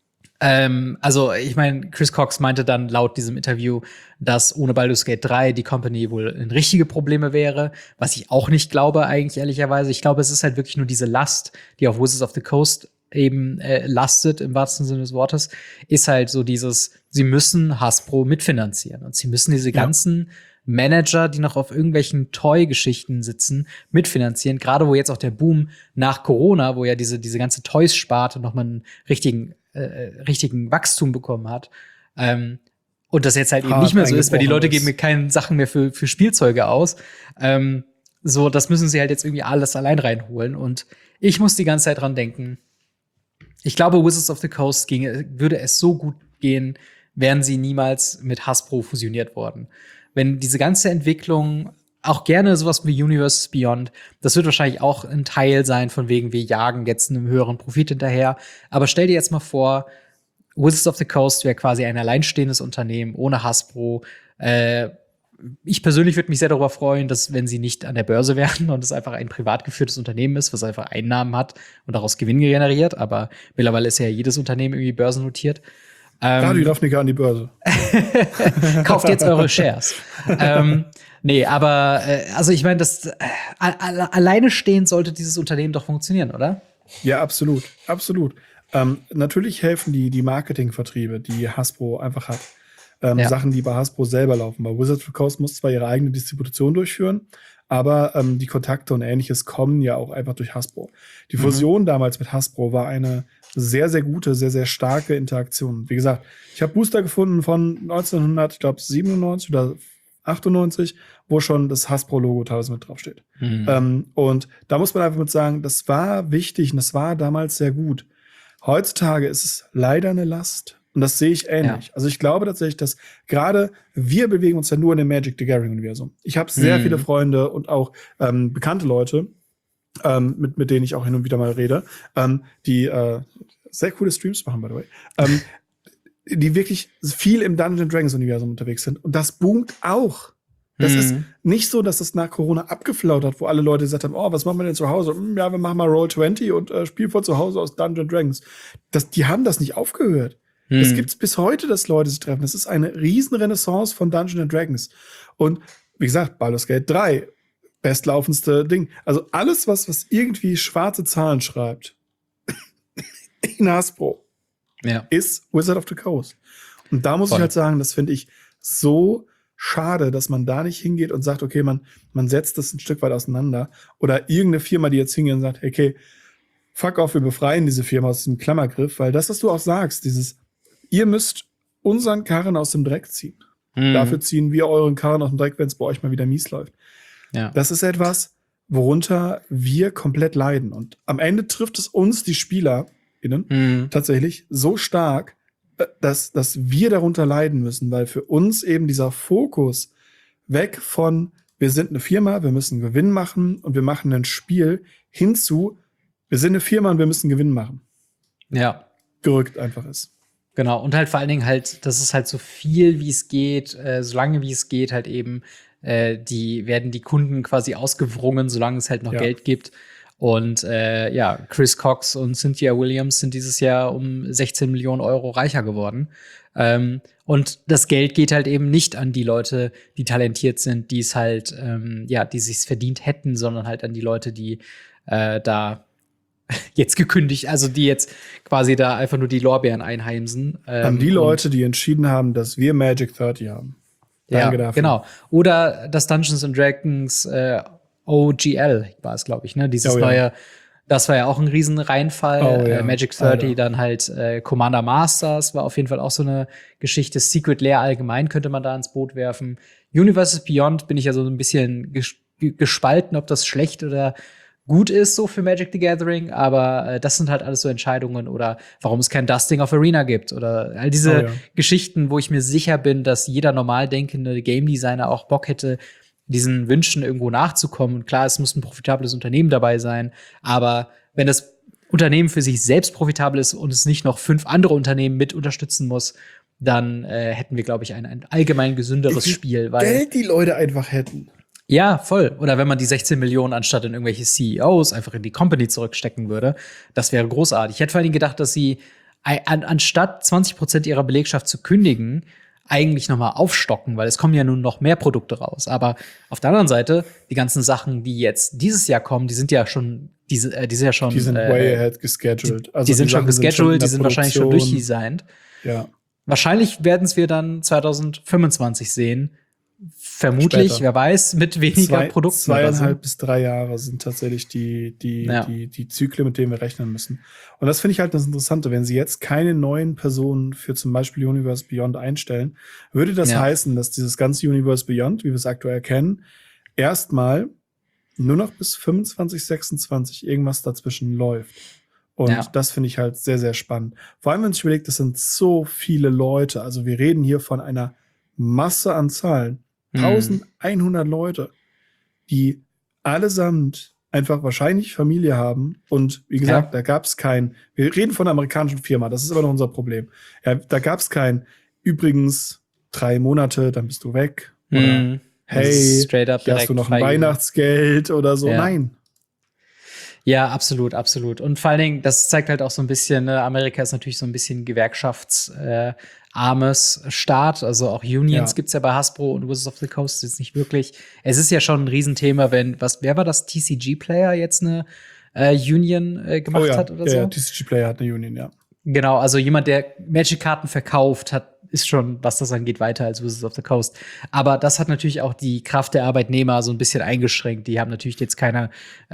A: Also, ich meine, Chris Cox meinte dann laut diesem Interview, dass ohne Baldur's Gate 3 die Company wohl in richtige Probleme wäre, was ich auch nicht glaube, eigentlich ehrlicherweise. Ich glaube, es ist halt wirklich nur diese Last, die auf Wizards of the Coast eben lastet, im wahrsten Sinne des Wortes, ist halt so dieses, sie müssen Hasbro mitfinanzieren und sie müssen diese ganzen Manager, die noch auf irgendwelchen Toy-Geschichten sitzen, mitfinanzieren. Gerade wo jetzt auch der Boom nach Corona, wo ja diese ganze Toys-Sparte noch mal einen richtigen Wachstum bekommen hat. Und das jetzt halt eben nicht mehr so ist, weil die Leute geben mir keine Sachen mehr für Spielzeuge aus. So, das müssen sie halt jetzt irgendwie alles allein reinholen. Und ich muss die ganze Zeit dran denken, ich glaube, Wizards of the Coast würde es so gut gehen, wären sie niemals mit Hasbro fusioniert worden. Wenn diese ganze Entwicklung, auch gerne sowas wie Universes Beyond, das wird wahrscheinlich auch ein Teil sein, von wegen, wir jagen jetzt einem höheren Profit hinterher. Aber stell dir jetzt mal vor, Wizards of the Coast wäre quasi ein alleinstehendes Unternehmen ohne Hasbro. Ich persönlich würde mich sehr darüber freuen, dass, wenn sie nicht an der Börse wären und es einfach ein privat geführtes Unternehmen ist, was einfach Einnahmen hat und daraus Gewinn generiert. Aber mittlerweile ist ja jedes Unternehmen irgendwie börsennotiert.
B: Radio Ravnica an die Börse.
A: Kauft jetzt eure Shares. Nee, aber also ich meine, das alleine stehend sollte dieses Unternehmen doch funktionieren, oder?
B: Ja, absolut. Absolut. Natürlich helfen die Marketingvertriebe, die Hasbro einfach hat. Sachen, die bei Hasbro selber laufen. Bei Wizards of the Coast muss zwar ihre eigene Distribution durchführen, aber die Kontakte und Ähnliches kommen ja auch einfach durch Hasbro. Die Fusion damals mit Hasbro war eine sehr, sehr gute, sehr, sehr starke Interaktion. Wie gesagt, ich habe Booster gefunden von 1997 oder 98, wo schon das Hasbro-Logo teilweise mit draufsteht. Und da muss man einfach mit sagen, das war wichtig und das war damals sehr gut. Heutzutage ist es leider eine Last. Und das sehe ich ähnlich. Ja. Also ich glaube tatsächlich, dass gerade wir bewegen uns ja nur in dem Magic the Gathering-Universum. Ich habe sehr viele Freunde und auch bekannte Leute, mit denen ich auch hin und wieder mal rede, die sehr coole Streams machen, by the way, die wirklich viel im Dungeons & Dragons-Universum unterwegs sind. Und das boomt auch. Das ist nicht so, dass es nach Corona abgeflaut hat, wo alle Leute gesagt haben, oh, was machen wir denn zu Hause? Ja, wir machen mal Roll20 und spielen von zu Hause aus Dungeons & Dragons. Die haben das nicht aufgehört. Es gibt bis heute, dass Leute sich treffen. Das ist eine riesen Renaissance von Dungeons & Dragons. Und wie gesagt, Baldur's Gate 3, bestlaufendste Ding. Also alles, was irgendwie schwarze Zahlen schreibt in Hasbro, ist Wizard of the Coast. Und da muss ich halt sagen, das finde ich so schade, dass man da nicht hingeht und sagt, okay, man setzt das ein Stück weit auseinander. Oder irgendeine Firma, die jetzt hingeht und sagt, okay, fuck off, wir befreien diese Firma aus diesem Klammergriff. Weil das, was du auch sagst, ihr müsst unseren Karren aus dem Dreck ziehen. Dafür ziehen wir euren Karren aus dem Dreck, wenn es bei euch mal wieder mies läuft. Ja. Das ist etwas, worunter wir komplett leiden. Und am Ende trifft es uns, die SpielerInnen, tatsächlich so stark, dass wir darunter leiden müssen, weil für uns eben dieser Fokus weg von, wir sind eine Firma, wir müssen Gewinn machen und wir machen ein Spiel, hinzu, wir sind eine Firma und wir müssen Gewinn machen.
A: Ja.
B: Gerückt einfach ist.
A: Genau, und halt vor allen Dingen halt, dass es halt so viel wie es geht, so lange wie es geht, halt eben, werden die Kunden quasi ausgewrungen, solange es halt noch Geld gibt. Und Chris Cox und Cynthia Williams sind dieses Jahr um 16 Millionen Euro reicher geworden. Und das Geld geht halt eben nicht an die Leute, die talentiert sind, die es halt, die sich's verdient hätten, sondern halt an die Leute, die da jetzt gekündigt, also die jetzt quasi da einfach nur die Lorbeeren einheimsen.
B: An die Leute, die entschieden haben, dass wir Magic 30 haben.
A: Danke dafür. Genau. Oder das Dungeons and Dragons OGL war es, glaube ich, ne? Dieses neue, das war ja auch ein riesen Reinfall. Magic 30, dann halt Commander Masters war auf jeden Fall auch so eine Geschichte. Secret Lair allgemein könnte man da ins Boot werfen. Universes Beyond bin ich ja so ein bisschen gespalten, ob das schlecht oder gut ist so für Magic the Gathering, aber das sind halt alles so Entscheidungen oder warum es kein Dusting of Arena gibt oder all diese Geschichten, wo ich mir sicher bin, dass jeder normal denkende Game Designer auch Bock hätte, diesen Wünschen irgendwo nachzukommen. Und klar, es muss ein profitables Unternehmen dabei sein, aber wenn das Unternehmen für sich selbst profitabel ist und es nicht noch 5 andere Unternehmen mit unterstützen muss, dann hätten wir, glaube ich, ein allgemein gesünderes Spiel. Weil
B: Geld die Leute einfach hätten.
A: Ja, voll. Oder wenn man die 16 Millionen anstatt in irgendwelche CEOs einfach in die Company zurückstecken würde, das wäre großartig. Ich hätte vor allem gedacht, dass sie anstatt 20% ihrer Belegschaft zu kündigen, eigentlich noch mal aufstocken, weil es kommen ja nun noch mehr Produkte raus. Aber auf der anderen Seite, die ganzen Sachen, die jetzt dieses Jahr kommen, die sind schon
B: Die sind way ahead gescheduled.
A: Die sind schon gescheduled, die sind wahrscheinlich schon durchdesignt.
B: Ja.
A: Wahrscheinlich werden wir dann 2025 sehen. Vermutlich,
B: Später.
A: Wer weiß, mit weniger Produkten.
B: 2,5 bis 3 Jahre sind tatsächlich die Zyklen, mit denen wir rechnen müssen. Und das finde ich halt das Interessante. Wenn sie jetzt keine neuen Personen für zum Beispiel Universe Beyond einstellen, würde das heißen, dass dieses ganze Universe Beyond, wie wir es aktuell kennen, erstmal nur noch bis 25, 26 irgendwas dazwischen läuft. Und das finde ich halt sehr, sehr spannend. Vor allem, wenn man sich überlegt, das sind so viele Leute. Also wir reden hier von einer Masse an Zahlen. 1100 Leute, die allesamt einfach wahrscheinlich Familie haben. Und wie gesagt, da gab es wir reden von einer amerikanischen Firma, das ist aber noch unser Problem. Ja, da gab es übrigens 3 Monate, dann bist du weg. Oder hey, hast du noch ein Weihnachtsgeld oder so. Nein.
A: Ja, absolut, absolut. Und vor allen Dingen, das zeigt halt auch so ein bisschen, ne, Amerika ist natürlich so ein bisschen gewerkschaftsarmes Staat. Also auch Unions gibt's ja bei Hasbro und Wizards of the Coast jetzt nicht wirklich. Es ist ja schon ein Riesenthema, wer war das, TCG-Player jetzt eine Union gemacht hat oder so?
B: Ja, TCG-Player hat eine Union, ja.
A: Genau, also jemand, der Magic-Karten verkauft, ist schon, was das angeht, weiter als Wizards of the Coast. Aber das hat natürlich auch die Kraft der Arbeitnehmer so ein bisschen eingeschränkt. Die haben natürlich jetzt keine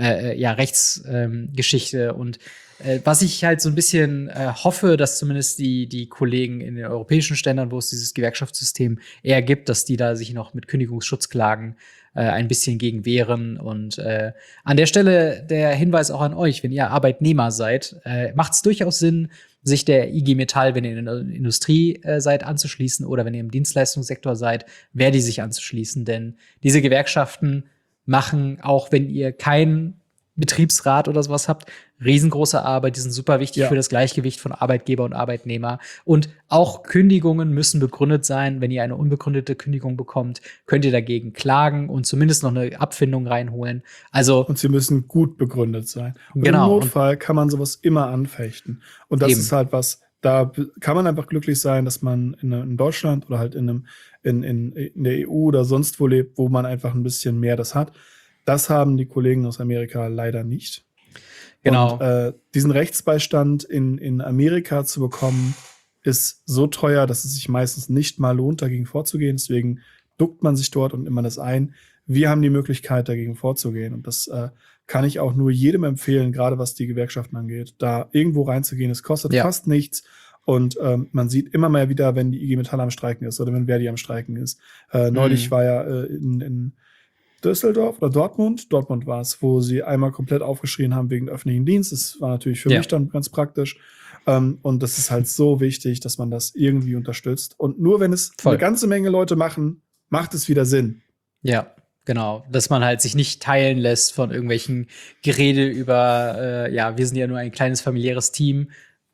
A: Rechtsgeschichte. Und was ich halt so ein bisschen hoffe, dass zumindest die Kollegen in den europäischen Ständern, wo es dieses Gewerkschaftssystem eher gibt, dass die da sich noch mit Kündigungsschutzklagen ein bisschen gegen wehren. Und an der Stelle der Hinweis auch an euch, wenn ihr Arbeitnehmer seid, macht es durchaus Sinn, sich der IG Metall, wenn ihr in der Industrie seid, anzuschließen oder wenn ihr im Dienstleistungssektor seid, die sich anzuschließen. Denn diese Gewerkschaften machen, auch wenn ihr keinen Betriebsrat oder sowas habt, riesengroße Arbeit, die sind super wichtig für das Gleichgewicht von Arbeitgeber und Arbeitnehmer. Und auch Kündigungen müssen begründet sein. Wenn ihr eine unbegründete Kündigung bekommt, könnt ihr dagegen klagen und zumindest noch eine Abfindung reinholen.
B: Und sie müssen gut begründet sein. Und im Notfall kann man sowas immer anfechten. Und das ist halt was, da kann man einfach glücklich sein, dass man in Deutschland oder halt in der EU oder sonst wo lebt, wo man einfach ein bisschen mehr das hat. Das haben die Kollegen aus Amerika leider nicht.
A: Genau.
B: Und diesen Rechtsbeistand in Amerika zu bekommen, ist so teuer, dass es sich meistens nicht mal lohnt, dagegen vorzugehen. Deswegen duckt man sich dort und nimmt man das ein. Wir haben die Möglichkeit, dagegen vorzugehen. Und das kann ich auch nur jedem empfehlen, gerade was die Gewerkschaften angeht, da irgendwo reinzugehen. Es kostet fast nichts. Und man sieht immer mal wieder, wenn die IG Metall am Streiken ist oder wenn Verdi am Streiken ist. Neulich war ja in Düsseldorf oder Dortmund war es, wo sie einmal komplett aufgeschrien haben wegen öffentlichen Dienst. Das war natürlich für mich dann ganz praktisch. Und das ist halt so wichtig, dass man das irgendwie unterstützt. Und nur wenn es eine ganze Menge Leute machen, macht es wieder Sinn.
A: Ja, genau. Dass man halt sich nicht teilen lässt von irgendwelchen Gerede über, wir sind ja nur ein kleines familiäres Team.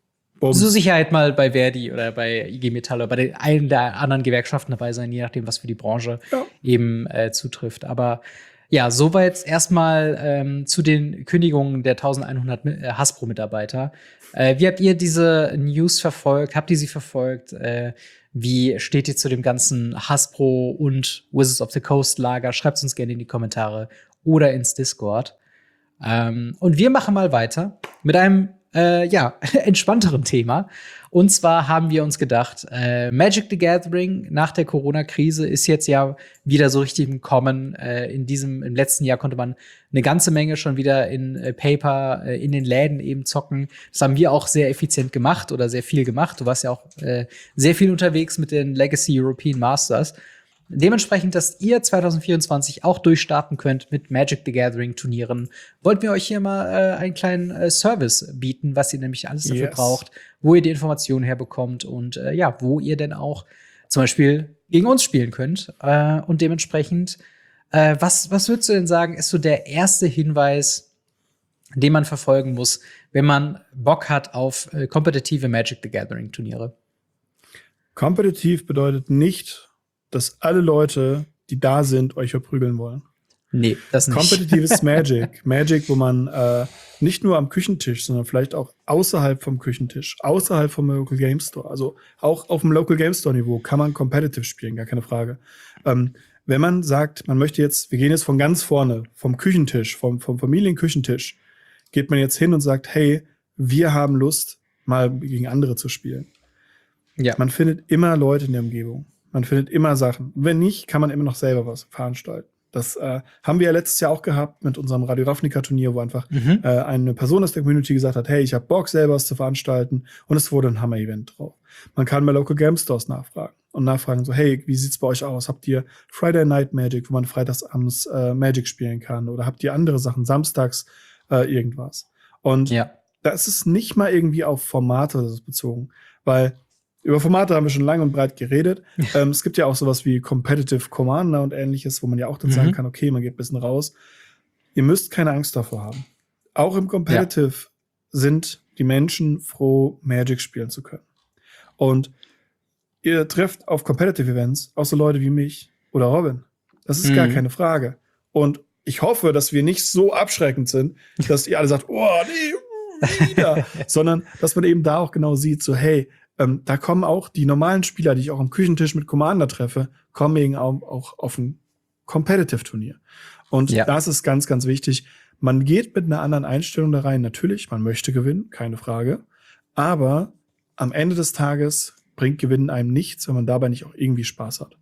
A: So Sicherheit mal bei Verdi oder bei IG Metall oder bei den einen der anderen Gewerkschaften dabei sein, je nachdem, was für die Branche eben zutrifft. Aber ja, soweit erstmal zu den Kündigungen der 1100 Hasbro-Mitarbeiter. Wie habt ihr diese News verfolgt? Habt ihr sie verfolgt? Wie steht ihr zu dem ganzen Hasbro und Wizards of the Coast Lager? Schreibt es uns gerne in die Kommentare oder ins Discord. Und wir machen mal weiter mit einem entspannteren Thema. Und zwar haben wir uns gedacht, Magic the Gathering nach der Corona-Krise ist jetzt ja wieder so richtig im Kommen. Im letzten Jahr konnte man eine ganze Menge schon wieder in Paper in den Läden eben zocken. Das haben wir auch sehr effizient gemacht oder sehr viel gemacht. Du warst ja auch sehr viel unterwegs mit den Legacy European Masters. Dementsprechend, dass ihr 2024 auch durchstarten könnt mit Magic the Gathering Turnieren, wollten wir euch hier mal einen kleinen Service bieten, was ihr nämlich alles dafür braucht, wo ihr die Informationen herbekommt und wo ihr denn auch zum Beispiel gegen uns spielen könnt. Und dementsprechend, was würdest du denn sagen, ist so der erste Hinweis, den man verfolgen muss, wenn man Bock hat auf kompetitive Magic the Gathering Turniere?
B: Kompetitiv bedeutet nicht, dass alle Leute, die da sind, euch verprügeln wollen.
A: Nee, das nicht.
B: Kompetitives Magic. Magic, wo man nicht nur am Küchentisch, sondern vielleicht auch außerhalb vom Küchentisch, außerhalb vom Local Game Store, also auch auf dem Local Game Store Niveau kann man competitive spielen, gar keine Frage. Wenn man sagt, man möchte jetzt, wir gehen jetzt von ganz vorne, vom Küchentisch, vom Familienküchentisch, geht man jetzt hin und sagt, hey, wir haben Lust, mal gegen andere zu spielen. Ja. Man findet immer Leute in der Umgebung. Man findet immer Sachen. Wenn nicht, kann man immer noch selber was veranstalten. Das haben wir ja letztes Jahr auch gehabt mit unserem Radio Ravnica-Turnier, wo einfach eine Person aus der Community gesagt hat, hey, ich habe Bock, selber was zu veranstalten. Und es wurde ein Hammer-Event drauf. Man kann bei Local Game Stores nachfragen so, hey, wie sieht's bei euch aus? Habt ihr Friday Night Magic, wo man freitagsabends Magic spielen kann? Oder habt ihr andere Sachen, samstags irgendwas? Und da ist es nicht mal irgendwie auf Formate bezogen, weil über Formate haben wir schon lang und breit geredet. Es gibt ja auch sowas wie Competitive Commander und ähnliches, wo man ja auch dann sagen kann, okay, man geht ein bisschen raus. Ihr müsst keine Angst davor haben. Auch im Competitive sind die Menschen froh, Magic spielen zu können. Und ihr trefft auf Competitive Events auch so Leute wie mich oder Robin. Das ist gar keine Frage. Und ich hoffe, dass wir nicht so abschreckend sind, dass ihr alle sagt, oh, nee, wieder. Sondern, dass man eben da auch genau sieht, so, hey, da kommen auch die normalen Spieler, die ich auch am Küchentisch mit Commander treffe, kommen eben auch auf ein Competitive-Turnier. Und das ist ganz, ganz wichtig. Man geht mit einer anderen Einstellung da rein. Natürlich, man möchte gewinnen, keine Frage. Aber am Ende des Tages bringt Gewinnen einem nichts, wenn man dabei nicht auch irgendwie Spaß hat.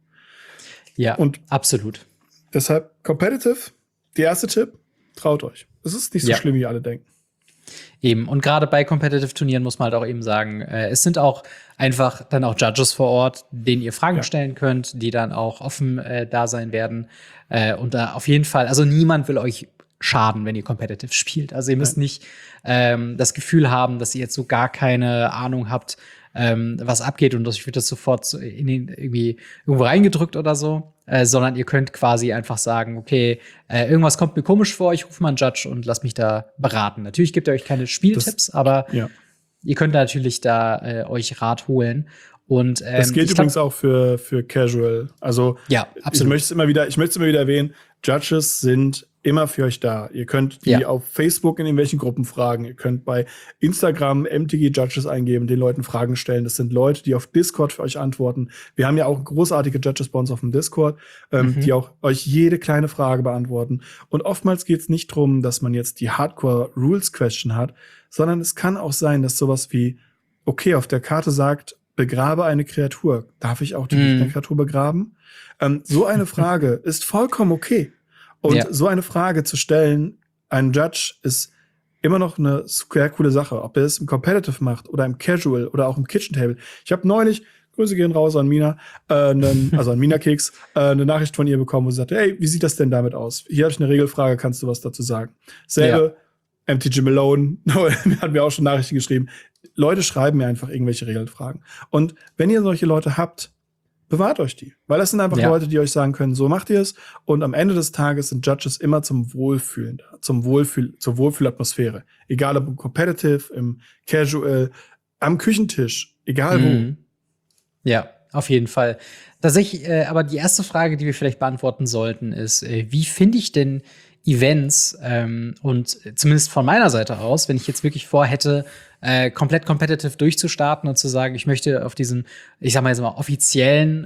A: Ja, und absolut.
B: Deshalb Competitive, der erste Tipp, traut euch. Es ist nicht so schlimm, wie alle denken.
A: Eben, und gerade bei Competitive-Turnieren muss man halt auch eben sagen, es sind auch einfach dann auch Judges vor Ort, denen ihr Fragen stellen könnt, die dann auch offen da sein werden. Und da auf jeden Fall, also niemand will euch schaden, wenn ihr Competitive spielt. Also ihr müsst nicht das Gefühl haben, dass ihr jetzt so gar keine Ahnung habt, was abgeht und ich wird das sofort irgendwie irgendwo reingedrückt oder so, sondern ihr könnt quasi einfach sagen, okay, irgendwas kommt mir komisch vor, ich rufe mal einen Judge und lasst mich da beraten. Natürlich gibt er euch keine Spieltipps, aber ihr könnt natürlich da euch Rat holen. Und
B: das gilt übrigens auch für Casual. Also
A: absolut.
B: Ich möchte es immer wieder erwähnen, Judges sind immer für euch da. Ihr könnt die auf Facebook in irgendwelchen Gruppen fragen. Ihr könnt bei Instagram MTG Judges eingeben, den Leuten Fragen stellen. Das sind Leute, die auf Discord für euch antworten. Wir haben ja auch großartige Judges bei uns auf dem Discord, die auch euch jede kleine Frage beantworten. Und oftmals geht es nicht darum, dass man jetzt die Hardcore-Rules-Question hat, sondern es kann auch sein, dass sowas wie, okay, auf der Karte sagt, begrabe eine Kreatur. Darf ich auch die Gegnerkreatur begraben? So eine Frage ist vollkommen okay. Und so eine Frage zu stellen, ein Judge, ist immer noch eine sehr coole Sache. Ob er es im Competitive macht oder im Casual oder auch im Kitchen Table. Ich habe neulich, Grüße gehen raus an Mina, also an Mina Keks, eine Nachricht von ihr bekommen, wo sie sagte, hey, wie sieht das denn damit aus? Hier habe ich eine Regelfrage, kannst du was dazu sagen? Selbe MTG Malone hat mir auch schon Nachrichten geschrieben. Leute schreiben mir einfach irgendwelche Regelfragen. Und wenn ihr solche Leute habt, bewahrt euch die. Weil das sind einfach Leute, die euch sagen können, so macht ihr es. Und am Ende des Tages sind Judges immer zum Wohlfühlen da, zur Wohlfühlatmosphäre. Egal ob im Competitive, im Casual, am Küchentisch, egal wo.
A: Ja, auf jeden Fall. Tatsächlich, aber die erste Frage, die wir vielleicht beantworten sollten, ist, wie finde ich denn Events, und zumindest von meiner Seite aus, wenn ich jetzt wirklich vorhätte, komplett competitive durchzustarten und zu sagen, ich möchte auf diesen, ich sag mal jetzt mal, offiziellen,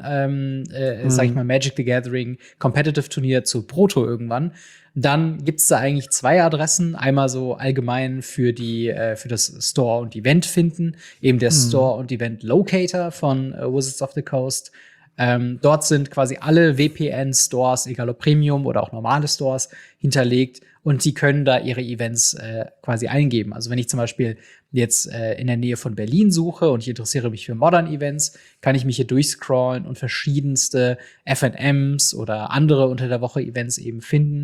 A: sag ich mal, Magic the Gathering Competitive Turnier zu Proto irgendwann, dann gibt's da eigentlich 2 Adressen. Einmal so allgemein für das Store und Event finden, eben der Store und Event Locator von Wizards of the Coast. Dort sind quasi alle VPN-Stores, egal ob Premium oder auch normale Stores, hinterlegt und die können da ihre Events quasi eingeben. Also wenn ich zum Beispiel jetzt in der Nähe von Berlin suche und ich interessiere mich für Modern Events, kann ich mich hier durchscrollen und verschiedenste FNMs oder andere unter der Woche Events eben finden,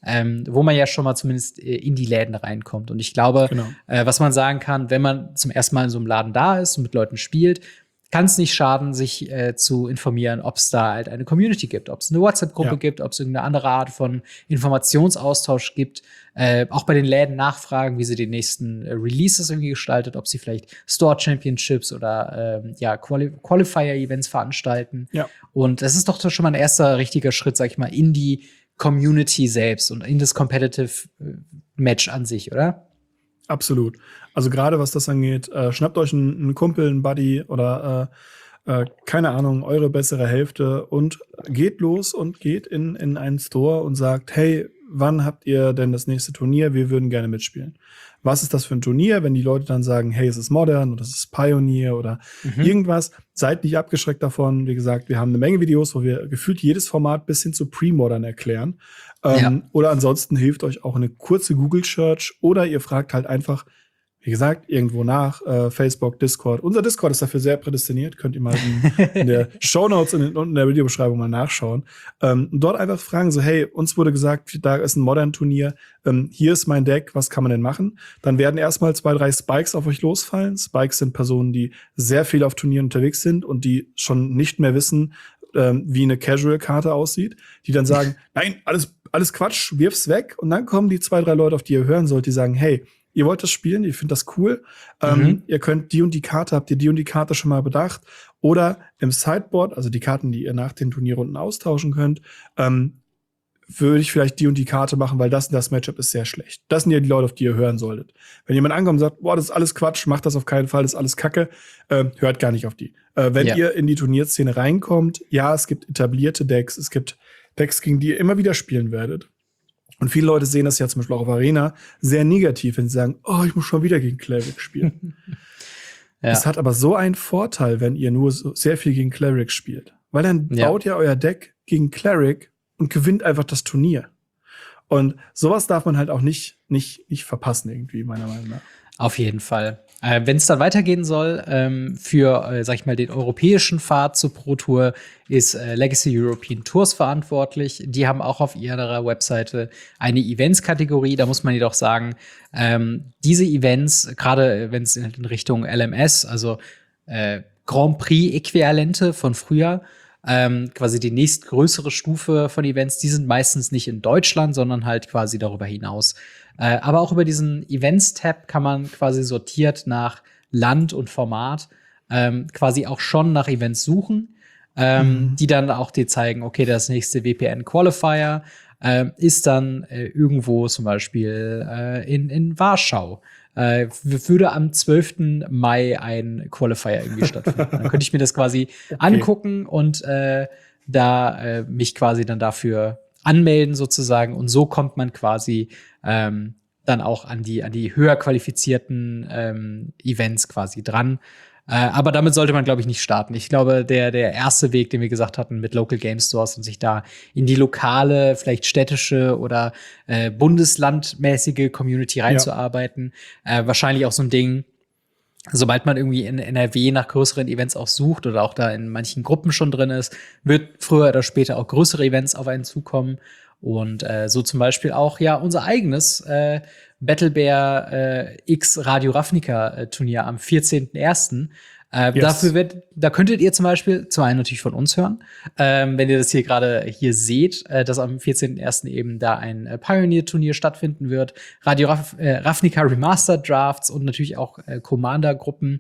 A: wo man ja schon mal zumindest in die Läden reinkommt. Und ich glaube, was man sagen kann, wenn man zum ersten Mal in so einem Laden da ist und mit Leuten spielt, kann es nicht schaden, sich zu informieren, ob es da halt eine Community gibt, ob es eine WhatsApp-Gruppe gibt, ob es irgendeine andere Art von Informationsaustausch gibt. Auch bei den Läden nachfragen, wie sie die nächsten Releases irgendwie gestaltet, ob sie vielleicht Store Championships oder Qualifier-Events veranstalten. Ja. Und das ist doch schon mal ein erster richtiger Schritt, sag ich mal, in die Community selbst und in das Competitive Match an sich, oder?
B: Absolut. Also gerade was das angeht, schnappt euch einen Kumpel, einen Buddy oder keine Ahnung, eure bessere Hälfte und geht los und geht in einen Store und sagt, hey, wann habt ihr denn das nächste Turnier? Wir würden gerne mitspielen. Was ist das für ein Turnier? Wenn die Leute dann sagen, hey, es ist Modern oder es ist Pioneer oder irgendwas, seid nicht abgeschreckt davon. Wie gesagt, wir haben eine Menge Videos, wo wir gefühlt jedes Format bis hin zu Pre-Modern erklären. Oder ansonsten hilft euch auch eine kurze Google-Search oder ihr fragt halt einfach, wie gesagt, irgendwo nach, Facebook, Discord. Unser Discord ist dafür sehr prädestiniert. Könnt ihr mal in der Shownotes und unten in der Videobeschreibung mal nachschauen. Und dort einfach fragen so, hey, uns wurde gesagt, da ist ein Modern-Turnier. Hier ist mein Deck, was kann man denn machen? Dann werden erstmal 2, 3 Spikes auf euch losfallen. Spikes sind Personen, die sehr viel auf Turnieren unterwegs sind und die schon nicht mehr wissen, wie eine Casual-Karte aussieht. Die dann sagen, nein, alles Quatsch, wirf's weg. Und dann kommen die 2, 3 Leute, auf die ihr hören sollt, die sagen, hey, ihr wollt das spielen, ihr findet das cool, ihr könnt die und die Karte, habt ihr die und die Karte schon mal bedacht? Oder im Sideboard, also die Karten, die ihr nach den Turnierrunden austauschen könnt, würde ich vielleicht die und die Karte machen, weil das und das Matchup ist sehr schlecht. Das sind ja die Leute, auf die ihr hören solltet. Wenn jemand ankommt und sagt, boah, das ist alles Quatsch, macht das auf keinen Fall, das ist alles Kacke, hört gar nicht auf die. Wenn ihr in die Turnierszene reinkommt, ja, es gibt etablierte Decks, es gibt Decks, gegen die ihr immer wieder spielen werdet. Und viele Leute sehen das ja zum Beispiel auch auf Arena sehr negativ, wenn sie sagen, oh, ich muss schon wieder gegen Cleric spielen. Es hat aber so einen Vorteil, wenn ihr nur so sehr viel gegen Cleric spielt. Weil dann baut ihr euer Deck gegen Cleric und gewinnt einfach das Turnier. Und sowas darf man halt auch nicht verpassen irgendwie, meiner Meinung nach.
A: Auf jeden Fall. Wenn es dann weitergehen soll, für, sag ich mal, den europäischen Pfad zur Pro Tour ist Legacy European Tours verantwortlich. Die haben auch auf ihrer Webseite eine Events-Kategorie. Da muss man jedoch sagen, diese Events, gerade wenn es in Richtung LMS, also Grand Prix-Äquivalente von früher, quasi die nächstgrößere Stufe von Events, die sind meistens nicht in Deutschland, sondern halt quasi darüber hinaus. Aber auch über diesen Events-Tab kann man quasi sortiert nach Land und Format quasi auch schon nach Events suchen, die dann auch dir zeigen, okay, das nächste WPN-Qualifier ist dann irgendwo zum Beispiel in Warschau. Würde am 12. Mai ein Qualifier irgendwie stattfinden. Dann könnte ich mir das quasi angucken und mich quasi dann dafür anmelden sozusagen. Und so kommt man quasi dann auch an die höher qualifizierten Events quasi dran. Aber damit sollte man, glaube ich, nicht starten. Ich glaube, der erste Weg, den wir gesagt hatten mit Local Game Stores und sich da in die lokale, vielleicht städtische oder bundeslandmäßige Community reinzuarbeiten, wahrscheinlich auch so ein Ding, sobald man irgendwie in NRW nach größeren Events auch sucht oder auch da in manchen Gruppen schon drin ist, wird früher oder später auch größere Events auf einen zukommen. Und so zum Beispiel auch ja unser eigenes Battlebear X Radio Ravnica Turnier am 14.01.
B: Yes.
A: Da könntet ihr zum Beispiel zum einen natürlich von uns hören, wenn ihr das hier gerade hier seht, dass am 14.01. eben da ein Pioneer-Turnier stattfinden wird, Radio Ravnica Remastered Drafts und natürlich auch Commander-Gruppen.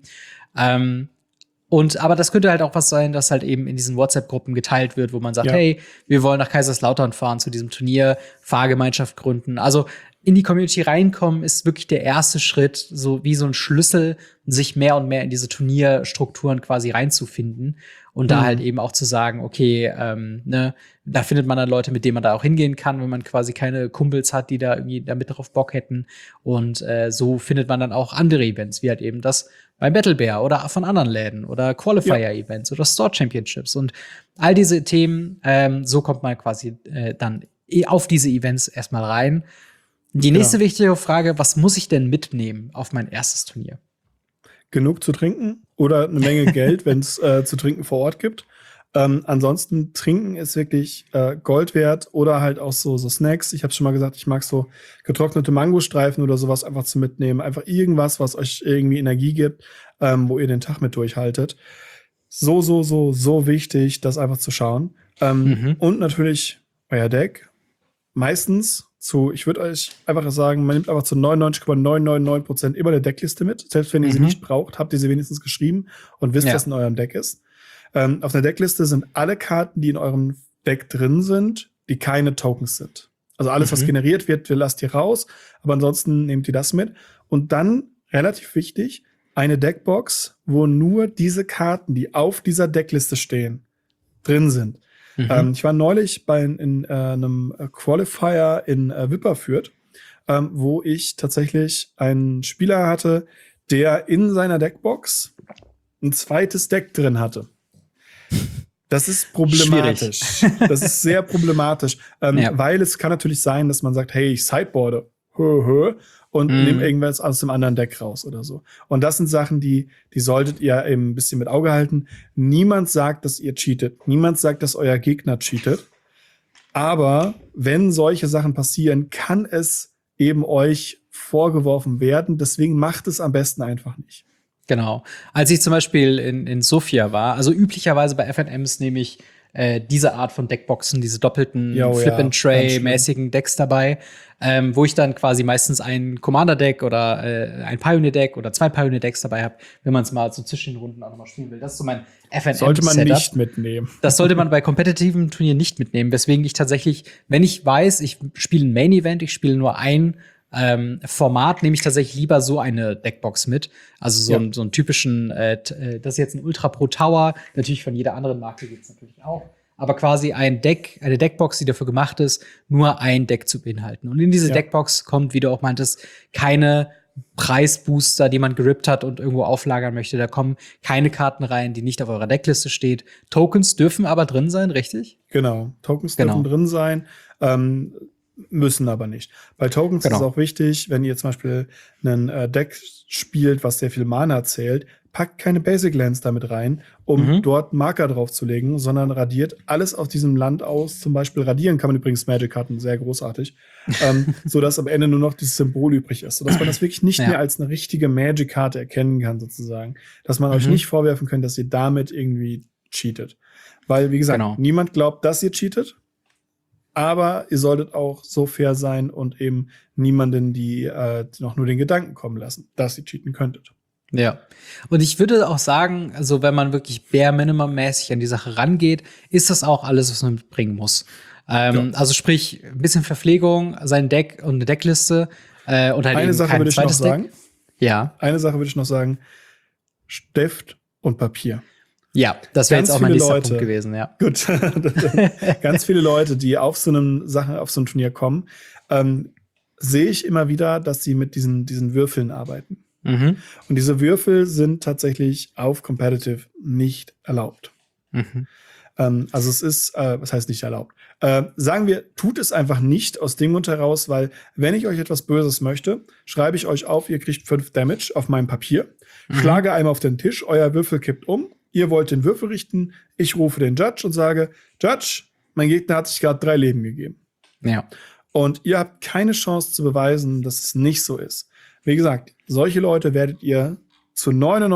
A: Aber das könnte halt auch was sein, das halt eben in diesen WhatsApp-Gruppen geteilt wird, wo man sagt, hey, wir wollen nach Kaiserslautern fahren zu diesem Turnier, Fahrgemeinschaft gründen. Also in die Community reinkommen ist wirklich der erste Schritt, so wie so ein Schlüssel, sich mehr und mehr in diese Turnierstrukturen quasi reinzufinden und da halt eben auch zu sagen, okay, da findet man dann Leute, mit denen man da auch hingehen kann, wenn man quasi keine Kumpels hat, die da irgendwie damit drauf Bock hätten. Und so findet man dann auch andere Events, wie halt eben das beim Battlebear oder von anderen Läden oder Qualifier-Events oder Store Championships und all diese Themen. So kommt man quasi dann auf diese Events erstmal rein. Die nächste wichtige Frage, was muss ich denn mitnehmen auf mein erstes Turnier?
B: Genug zu trinken oder eine Menge Geld, wenn es zu trinken vor Ort gibt. Ansonsten trinken ist wirklich Gold wert oder halt auch so Snacks. Ich habe schon mal gesagt, ich mag so getrocknete Mangostreifen oder sowas einfach zu mitnehmen. Einfach irgendwas, was euch irgendwie Energie gibt, wo ihr den Tag mit durchhaltet. So wichtig, das einfach zu schauen. Und natürlich euer Deck. Meistens ich würde euch einfach sagen, man nimmt einfach zu 99,999% immer eine Deckliste mit. Selbst wenn ihr sie nicht braucht, habt ihr sie wenigstens geschrieben und wisst, was in eurem Deck ist. Auf einer Deckliste sind alle Karten, die in eurem Deck drin sind, die keine Tokens sind. Also alles, was generiert wird, lasst ihr raus. Aber ansonsten nehmt ihr das mit. Und dann, relativ wichtig, eine Deckbox, wo nur diese Karten, die auf dieser Deckliste stehen, drin sind. Ich war neulich in einem Qualifier in Wipperfürth, wo ich tatsächlich einen Spieler hatte, der in seiner Deckbox ein zweites Deck drin hatte. Das ist problematisch. Schwierig. Das ist sehr problematisch, weil es kann natürlich sein, dass man sagt, hey, ich sideboarde und nehme irgendwas aus dem anderen Deck raus oder so. Und das sind Sachen, die solltet ihr eben ein bisschen mit Auge halten. Niemand sagt, dass ihr cheatet. Niemand sagt, dass euer Gegner cheatet. Aber wenn solche Sachen passieren, kann es eben euch vorgeworfen werden. Deswegen macht es am besten einfach nicht.
A: Genau. Als ich zum Beispiel in Sofia war, also üblicherweise bei FNMs nehme ich diese Art von Deckboxen, diese doppelten Flip-and-Tray-mäßigen Decks dabei, wo ich dann quasi meistens ein Commander-Deck oder ein Pioneer-Deck oder 2 Pioneer-Decks dabei habe, wenn man es mal so zwischen den Runden auch noch mal spielen will. Das ist so mein FNM-Setup.
B: Sollte man nicht mitnehmen.
A: Das sollte man bei kompetitiven Turnieren nicht mitnehmen, weswegen ich tatsächlich, wenn ich weiß, ich spiele ein Main-Event, ich spiele nur ein Format, nehme ich tatsächlich lieber so eine Deckbox mit. Also so einen typischen, das ist jetzt ein Ultra Pro Tower, natürlich von jeder anderen Marke gibt's natürlich auch. Aber quasi eine Deckbox, die dafür gemacht ist, nur ein Deck zu beinhalten. Und in diese Deckbox kommt, wie du auch meintest, keine Preisbooster, die man gerippt hat und irgendwo auflagern möchte. Da kommen keine Karten rein, die nicht auf eurer Deckliste steht. Tokens dürfen aber drin sein, richtig?
B: Genau, Tokens dürfen drin sein. Müssen aber nicht. Bei Tokens ist es auch wichtig, wenn ihr zum Beispiel ein Deck spielt, was sehr viel Mana zählt, packt keine Basic Lands damit rein, um dort Marker draufzulegen, sondern radiert alles auf diesem Land aus. Zum Beispiel radieren kann man übrigens Magic-Karten, sehr großartig, sodass am Ende nur noch dieses Symbol übrig ist, sodass man das wirklich nicht mehr als eine richtige Magic-Karte erkennen kann, sozusagen. Dass man euch nicht vorwerfen könnt, dass ihr damit irgendwie cheatet. Weil, wie gesagt, niemand glaubt, dass ihr cheatet. Aber ihr solltet auch so fair sein und eben niemanden, die noch nur den Gedanken kommen lassen, dass ihr cheaten könntet.
A: Ja. Und ich würde auch sagen, also wenn man wirklich bare-minimum-mäßig an die Sache rangeht, ist das auch alles, was man mitbringen muss. Also sprich, ein bisschen Verpflegung, sein Deck und eine Deckliste und halt
B: eine
A: eben
B: Sache
A: kein
B: würde ich noch
A: zweites Deck.
B: sagen.
A: Ja.
B: Eine Sache würde ich noch sagen. Stift und Papier.
A: Ja, das wäre jetzt auch mein nächster Punkt gewesen, ja.
B: Gut. Ganz viele Leute, die auf so einem Turnier kommen, sehe ich immer wieder, dass sie mit diesen Würfeln arbeiten. Und diese Würfel sind tatsächlich auf Competitive nicht erlaubt. Also es ist, was heißt nicht erlaubt? Sagen wir, tut es einfach nicht aus dem Grund heraus, weil wenn ich euch etwas Böses möchte, schreibe ich euch auf, ihr kriegt 5 Damage auf meinem Papier, schlage einmal auf den Tisch, euer Würfel kippt um, ihr wollt den Würfel richten, ich rufe den Judge und sage, Judge, mein Gegner hat sich gerade 3 Leben gegeben.
A: Ja.
B: Und ihr habt keine Chance zu beweisen, dass es nicht so ist. Wie gesagt, solche Leute werdet ihr zu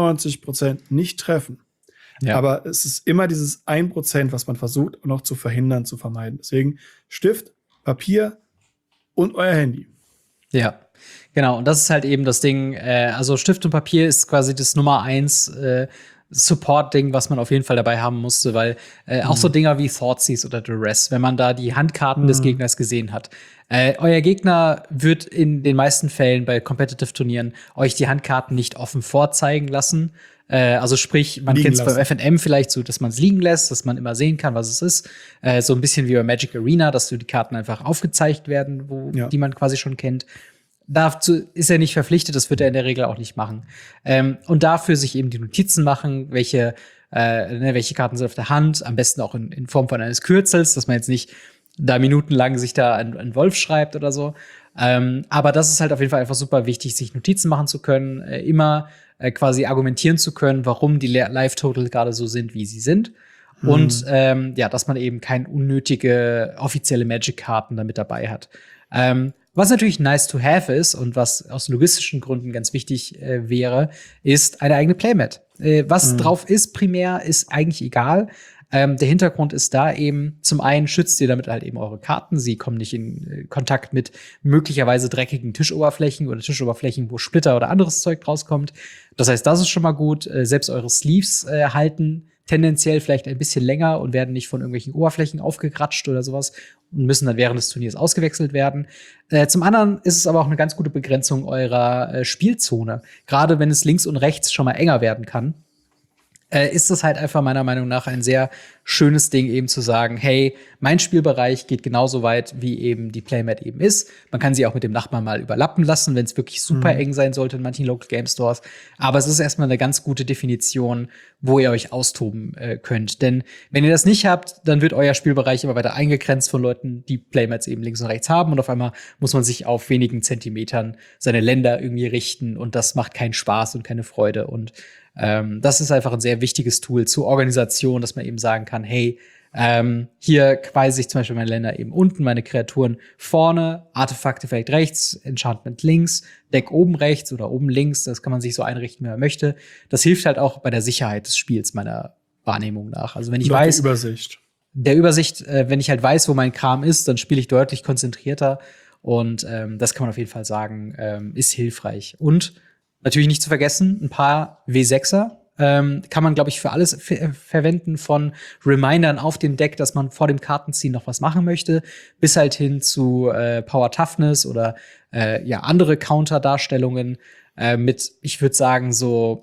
B: 99% nicht treffen. Ja. Aber es ist immer dieses 1%, was man versucht noch zu verhindern, zu vermeiden. Deswegen Stift, Papier und euer Handy.
A: Ja, genau. Und das ist halt eben das Ding. Also Stift und Papier ist quasi das Nummer 1 Support-Ding, was man auf jeden Fall dabei haben musste, weil auch so Dinger wie Thoughtseize oder Duress, wenn man da die Handkarten des Gegners gesehen hat. Euer Gegner wird in den meisten Fällen bei Competitive-Turnieren euch die Handkarten nicht offen vorzeigen lassen. Also sprich, man kennt es beim FNM vielleicht so, dass man es liegen lässt, dass man immer sehen kann, was es ist. So ein bisschen wie bei Magic Arena, dass die Karten einfach aufgezeigt werden, die man quasi schon kennt. Dazu ist er nicht verpflichtet, das wird er in der Regel auch nicht machen. Und dafür sich eben die Notizen machen, welche Karten sind auf der Hand, am besten auch in Form von eines Kürzels, dass man jetzt nicht da minutenlang sich da ein Wolf schreibt oder so. Aber das ist halt auf jeden Fall einfach super wichtig, sich Notizen machen zu können, immer quasi argumentieren zu können, warum die Live-Total gerade so sind, wie sie sind. Und dass man eben keine unnötige offizielle Magic-Karten damit dabei hat. Was natürlich nice to have ist und was aus logistischen Gründen ganz wichtig wäre, ist eine eigene Playmat. Was drauf ist primär, ist eigentlich egal. Der Hintergrund ist da eben, zum einen schützt ihr damit halt eben eure Karten. Sie kommen nicht in Kontakt mit möglicherweise dreckigen Tischoberflächen oder Tischoberflächen, wo Splitter oder anderes Zeug rauskommt. Das heißt, das ist schon mal gut. Selbst eure Sleeves halten tendenziell vielleicht ein bisschen länger und werden nicht von irgendwelchen Oberflächen aufgekratscht oder sowas und müssen dann während des Turniers ausgewechselt werden. Zum anderen ist es aber auch eine ganz gute Begrenzung eurer Spielzone. Gerade wenn es links und rechts schon mal enger werden kann, ist das halt einfach meiner Meinung nach ein sehr schönes Ding, eben zu sagen, hey, mein Spielbereich geht genauso weit, wie eben die Playmat eben ist. Man kann sie auch mit dem Nachbarn mal überlappen lassen, wenn es wirklich super eng sein sollte in manchen Local Game Stores. Aber es ist erstmal eine ganz gute Definition, wo ihr euch austoben könnt. Denn wenn ihr das nicht habt, dann wird euer Spielbereich immer weiter eingegrenzt von Leuten, die Playmats eben links und rechts haben. Und auf einmal muss man sich auf wenigen Zentimetern seine Länder irgendwie richten. Und das macht keinen Spaß und keine Freude. Und das ist einfach ein sehr wichtiges Tool zur Organisation, dass man eben sagen kann, hey, hier weise ich zum Beispiel meine Länder eben unten, meine Kreaturen vorne, Artefakte vielleicht rechts, Enchantment links, Deck oben rechts oder oben links. Das kann man sich so einrichten, wie man möchte. Das hilft halt auch bei der Sicherheit des Spiels, meiner Wahrnehmung nach. Also wenn ich weiß, der Übersicht, wenn ich halt weiß, wo mein Kram ist, dann spiele ich deutlich konzentrierter. Und das kann man auf jeden Fall sagen, ist hilfreich. Und natürlich nicht zu vergessen, ein paar W6er kann man, glaube ich, für alles verwenden, von Remindern auf dem Deck, dass man vor dem Kartenziehen noch was machen möchte, bis halt hin zu Power Toughness oder andere Counter-Darstellungen mit, ich würde sagen, so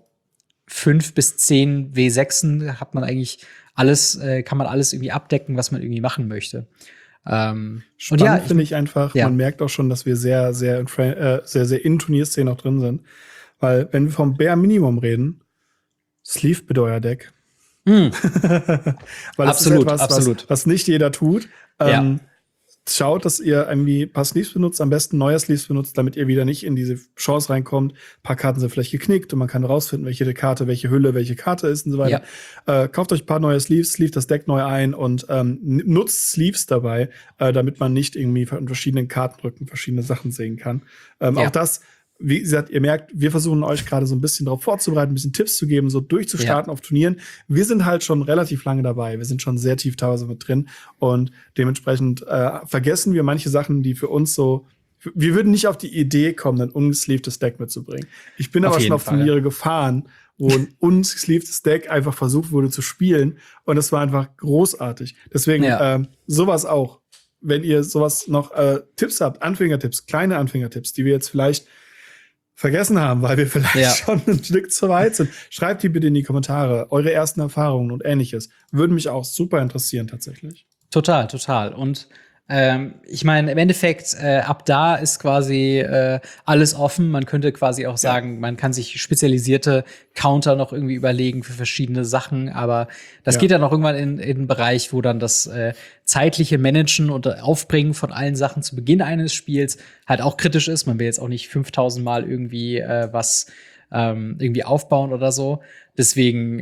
A: 5 bis 10 W6en hat man eigentlich alles, kann man alles irgendwie abdecken, was man irgendwie machen möchte.
B: Spannend finde ich einfach, man merkt auch schon, dass wir sehr, sehr in Turnierszenen auch drin sind. Weil, wenn wir vom Bare Minimum reden, Sleeve bitte euer Deck. Weil das ist etwas, was nicht jeder tut. Schaut, dass ihr irgendwie ein paar Sleeves benutzt, am besten neue Sleeves benutzt, damit ihr wieder nicht in diese Chance reinkommt. Ein paar Karten sind vielleicht geknickt und man kann rausfinden, welche Karte, welche Hülle, welche Karte ist und so weiter. Kauft euch ein paar neue Sleeves, sleeve das Deck neu ein und nutzt Sleeves dabei, damit man nicht irgendwie von verschiedenen Kartenrücken verschiedene Sachen sehen kann. Auch das, wie gesagt, ihr merkt, wir versuchen euch gerade so ein bisschen darauf vorzubereiten, ein bisschen Tipps zu geben, so durchzustarten auf Turnieren. Wir sind halt schon relativ lange dabei. Wir sind schon sehr tief teilweise mit drin. Und dementsprechend vergessen wir manche Sachen, die für uns so. Wir würden nicht auf die Idee kommen, ein ungesleevtes Deck mitzubringen. Ich bin aber schon auf Turniere gefahren, wo ein ungesleevtes Deck einfach versucht wurde zu spielen. Und das war einfach großartig. Deswegen sowas auch. Wenn ihr sowas noch Tipps habt, Anfängertipps, kleine Anfängertipps, die wir jetzt vielleicht vergessen haben, weil wir vielleicht schon ein Stück zu weit sind. Schreibt die bitte in die Kommentare, eure ersten Erfahrungen und Ähnliches. Würde mich auch super interessieren, tatsächlich.
A: Total. Und ich meine, im Endeffekt, ab da ist quasi alles offen. Man könnte quasi auch sagen, man kann sich spezialisierte Counter noch irgendwie überlegen für verschiedene Sachen. Aber das geht dann auch irgendwann in einen Bereich, wo dann das zeitliche Managen und Aufbringen von allen Sachen zu Beginn eines Spiels halt auch kritisch ist. Man will jetzt auch nicht 5000 Mal irgendwie was irgendwie aufbauen oder so. Deswegen,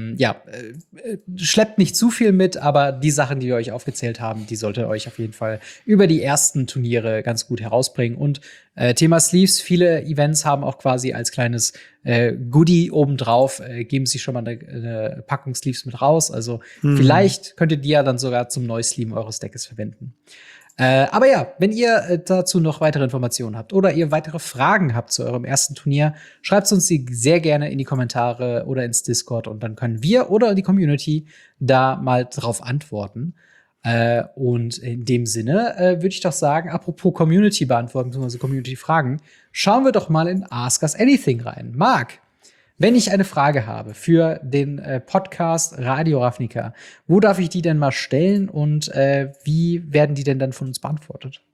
A: schleppt nicht zu viel mit, aber die Sachen, die wir euch aufgezählt haben, die sollte euch auf jeden Fall über die ersten Turniere ganz gut herausbringen. Und Thema Sleeves, viele Events haben auch quasi als kleines Goodie obendrauf, geben sich schon mal eine Packung Sleeves mit raus. Also vielleicht könnt ihr die ja dann sogar zum Neusleeven eures Deckes verwenden. Aber ja, wenn ihr dazu noch weitere Informationen habt oder ihr weitere Fragen habt zu eurem ersten Turnier, schreibt uns die sehr gerne in die Kommentare oder ins Discord und dann können wir oder die Community da mal drauf antworten. Und in dem Sinne würde ich doch sagen, apropos Community beantworten, beziehungsweise Community-Fragen, schauen wir doch mal in Ask Us Anything rein. Marc, wenn ich eine Frage habe für den Podcast Radio Ravnica, wo darf ich die denn mal stellen und wie werden die denn dann von uns beantwortet?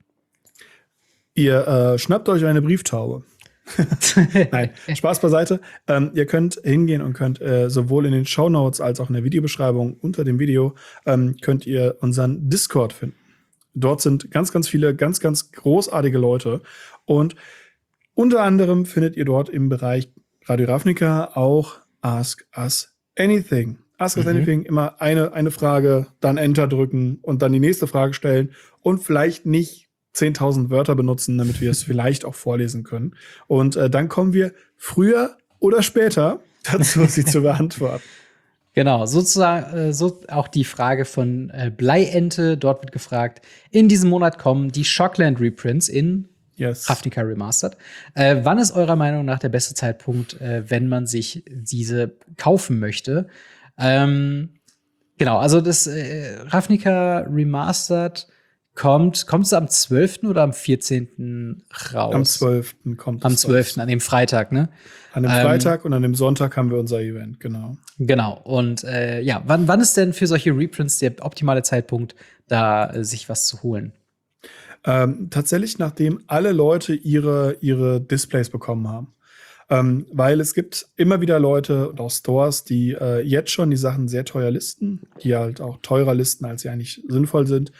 B: Ihr schnappt euch eine Brieftaube. Nein, Spaß beiseite. Ihr könnt hingehen und könnt sowohl in den Shownotes als auch in der Videobeschreibung unter dem Video könnt ihr unseren Discord finden. Dort sind ganz, ganz viele, ganz, ganz großartige Leute. Und unter anderem findet ihr dort im Bereich Radio Ravnica auch Ask Us Anything. Ask Us Anything, immer eine Frage, dann Enter drücken und dann die nächste Frage stellen und vielleicht nicht 10.000 Wörter benutzen, damit wir es vielleicht auch vorlesen können. Und dann kommen wir früher oder später dazu, sie zu beantworten.
A: Genau, sozusagen so auch die Frage von Bleiente. Dort wird gefragt, in diesem Monat kommen die Shockland Reprints in Ravnica Remastered. Wann ist eurer Meinung nach der beste Zeitpunkt, wenn man sich diese kaufen möchte? Genau, also das Ravnica Remastered kommt es am 12. oder am 14. raus?
B: Am 12. kommt es.
A: Am 12., an dem Freitag, ne?
B: An dem Freitag und an dem Sonntag haben wir unser Event, genau.
A: Genau, und wann ist denn für solche Reprints der optimale Zeitpunkt, da sich was zu holen?
B: Tatsächlich, nachdem alle Leute ihre Displays bekommen haben. Weil es gibt immer wieder Leute und auch Stores, die jetzt schon die Sachen sehr teuer listen, die halt auch teurer listen, als sie eigentlich sinnvoll sind.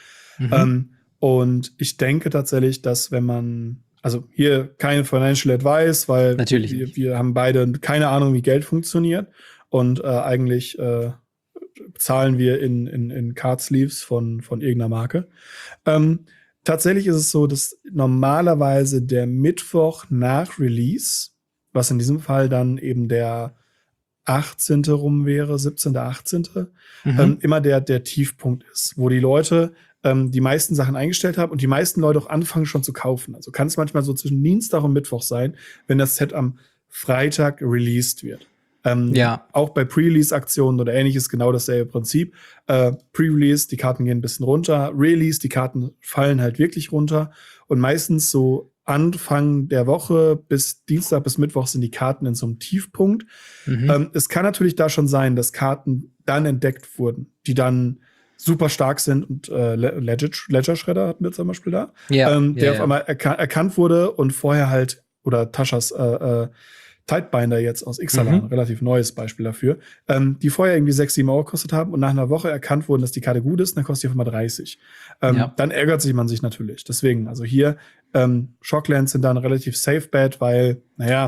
B: Und ich denke tatsächlich, dass wenn man, also hier keine Financial Advice, weil wir haben beide keine Ahnung, wie Geld funktioniert und eigentlich zahlen wir in Card Sleeves von irgendeiner Marke. Tatsächlich ist es so, dass normalerweise der Mittwoch nach Release, was in diesem Fall dann eben der 18. rum wäre, 17., 18., immer der Tiefpunkt ist, wo die Leute die meisten Sachen eingestellt haben und die meisten Leute auch anfangen schon zu kaufen. Also kann es manchmal so zwischen Dienstag und Mittwoch sein, wenn das Set am Freitag released wird. Auch bei Pre-Release-Aktionen oder ähnliches genau dasselbe Prinzip. Pre-Release, die Karten gehen ein bisschen runter. Release, die Karten fallen halt wirklich runter. Und meistens so Anfang der Woche bis Dienstag bis Mittwoch sind die Karten in so einem Tiefpunkt. Es kann natürlich da schon sein, dass Karten dann entdeckt wurden, die dann super stark sind. Und Ledger Shredder hatten wir zum Beispiel da. Der auf einmal erkannt wurde und vorher halt, oder Taschas Tidebinder jetzt aus Ixalan, relativ neues Beispiel dafür, die vorher irgendwie 6, 7 Euro gekostet haben und nach einer Woche erkannt wurden, dass die Karte gut ist, dann kostet die auf einmal 30. Dann ärgert sich man sich natürlich. Deswegen, also hier, Shocklands sind da ein relativ safe Bet, weil,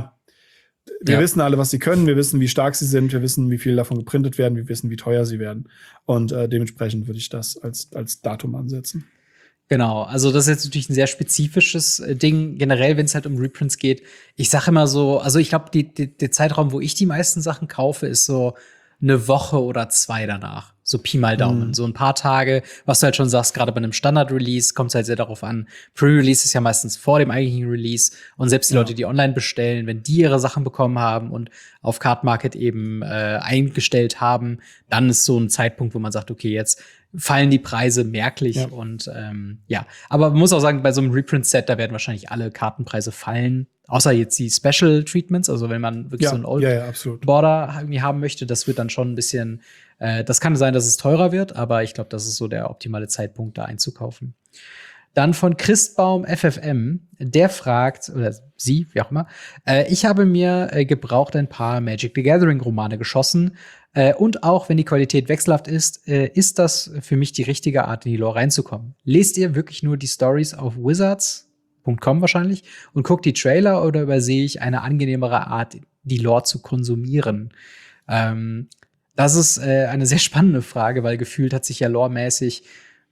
B: wir wissen alle, was sie können, wir wissen, wie stark sie sind, wir wissen, wie viel davon geprintet werden, wir wissen, wie teuer sie werden. Und dementsprechend würde ich das als Datum ansetzen.
A: Genau, also das ist jetzt natürlich ein sehr spezifisches Ding, generell, wenn es halt um Reprints geht. Ich sage immer so, also ich glaube, der Zeitraum, wo ich die meisten Sachen kaufe, ist so eine Woche oder 2 danach. So Pi mal Daumen. So ein paar Tage, was du halt schon sagst, gerade bei einem Standard-Release kommt es halt sehr darauf an. Pre-Release ist ja meistens vor dem eigentlichen Release. Und selbst die Leute, die online bestellen, wenn die ihre Sachen bekommen haben und auf Card Market eben eingestellt haben, dann ist so ein Zeitpunkt, wo man sagt, okay, jetzt fallen die Preise merklich. Und aber man muss auch sagen, bei so einem Reprint-Set, da werden wahrscheinlich alle Kartenpreise fallen. Außer jetzt die Special Treatments, also wenn man wirklich so ein Old Border irgendwie haben möchte, das wird dann schon ein bisschen, das kann sein, dass es teurer wird, aber ich glaube, das ist so der optimale Zeitpunkt, da einzukaufen. Dann von Christbaum FFM, der fragt, oder sie, wie auch immer, ich habe mir gebraucht ein paar Magic the Gathering Romane geschossen, und auch wenn die Qualität wechselhaft ist, ist das für mich die richtige Art, in die Lore reinzukommen. Lest ihr wirklich nur die Stories auf Wizards.com wahrscheinlich und guckt die Trailer oder übersehe ich eine angenehmere Art, die Lore zu konsumieren? Das ist eine sehr spannende Frage, weil gefühlt hat sich ja loremäßig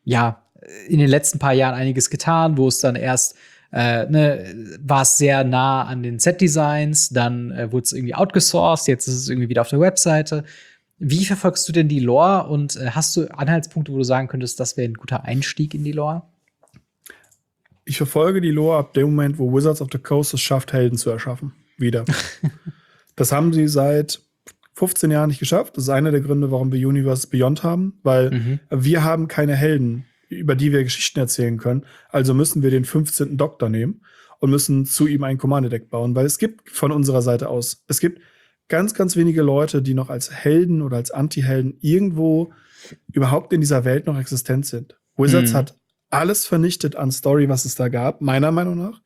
A: in den letzten paar Jahren einiges getan, wo es dann erst war es sehr nah an den Set-Designs, dann wurde es irgendwie outgesourced, jetzt ist es irgendwie wieder auf der Webseite. Wie verfolgst du denn die Lore und hast du Anhaltspunkte, wo du sagen könntest, das wäre ein guter Einstieg in die Lore?
B: Ich verfolge die Lore ab dem Moment, wo Wizards of the Coast es schafft, Helden zu erschaffen. Wieder. Das haben sie seit 15 Jahren nicht geschafft. Das ist einer der Gründe, warum wir Universe Beyond haben, weil wir haben keine Helden, über die wir Geschichten erzählen können. Also müssen wir den 15. Doktor nehmen und müssen zu ihm ein Commander-Deck bauen, weil es gibt von unserer Seite aus, es gibt ganz, ganz wenige Leute, die noch als Helden oder als Anti-Helden irgendwo überhaupt in dieser Welt noch existent sind. Wizards hat alles vernichtet an Story, was es da gab, meiner Meinung nach,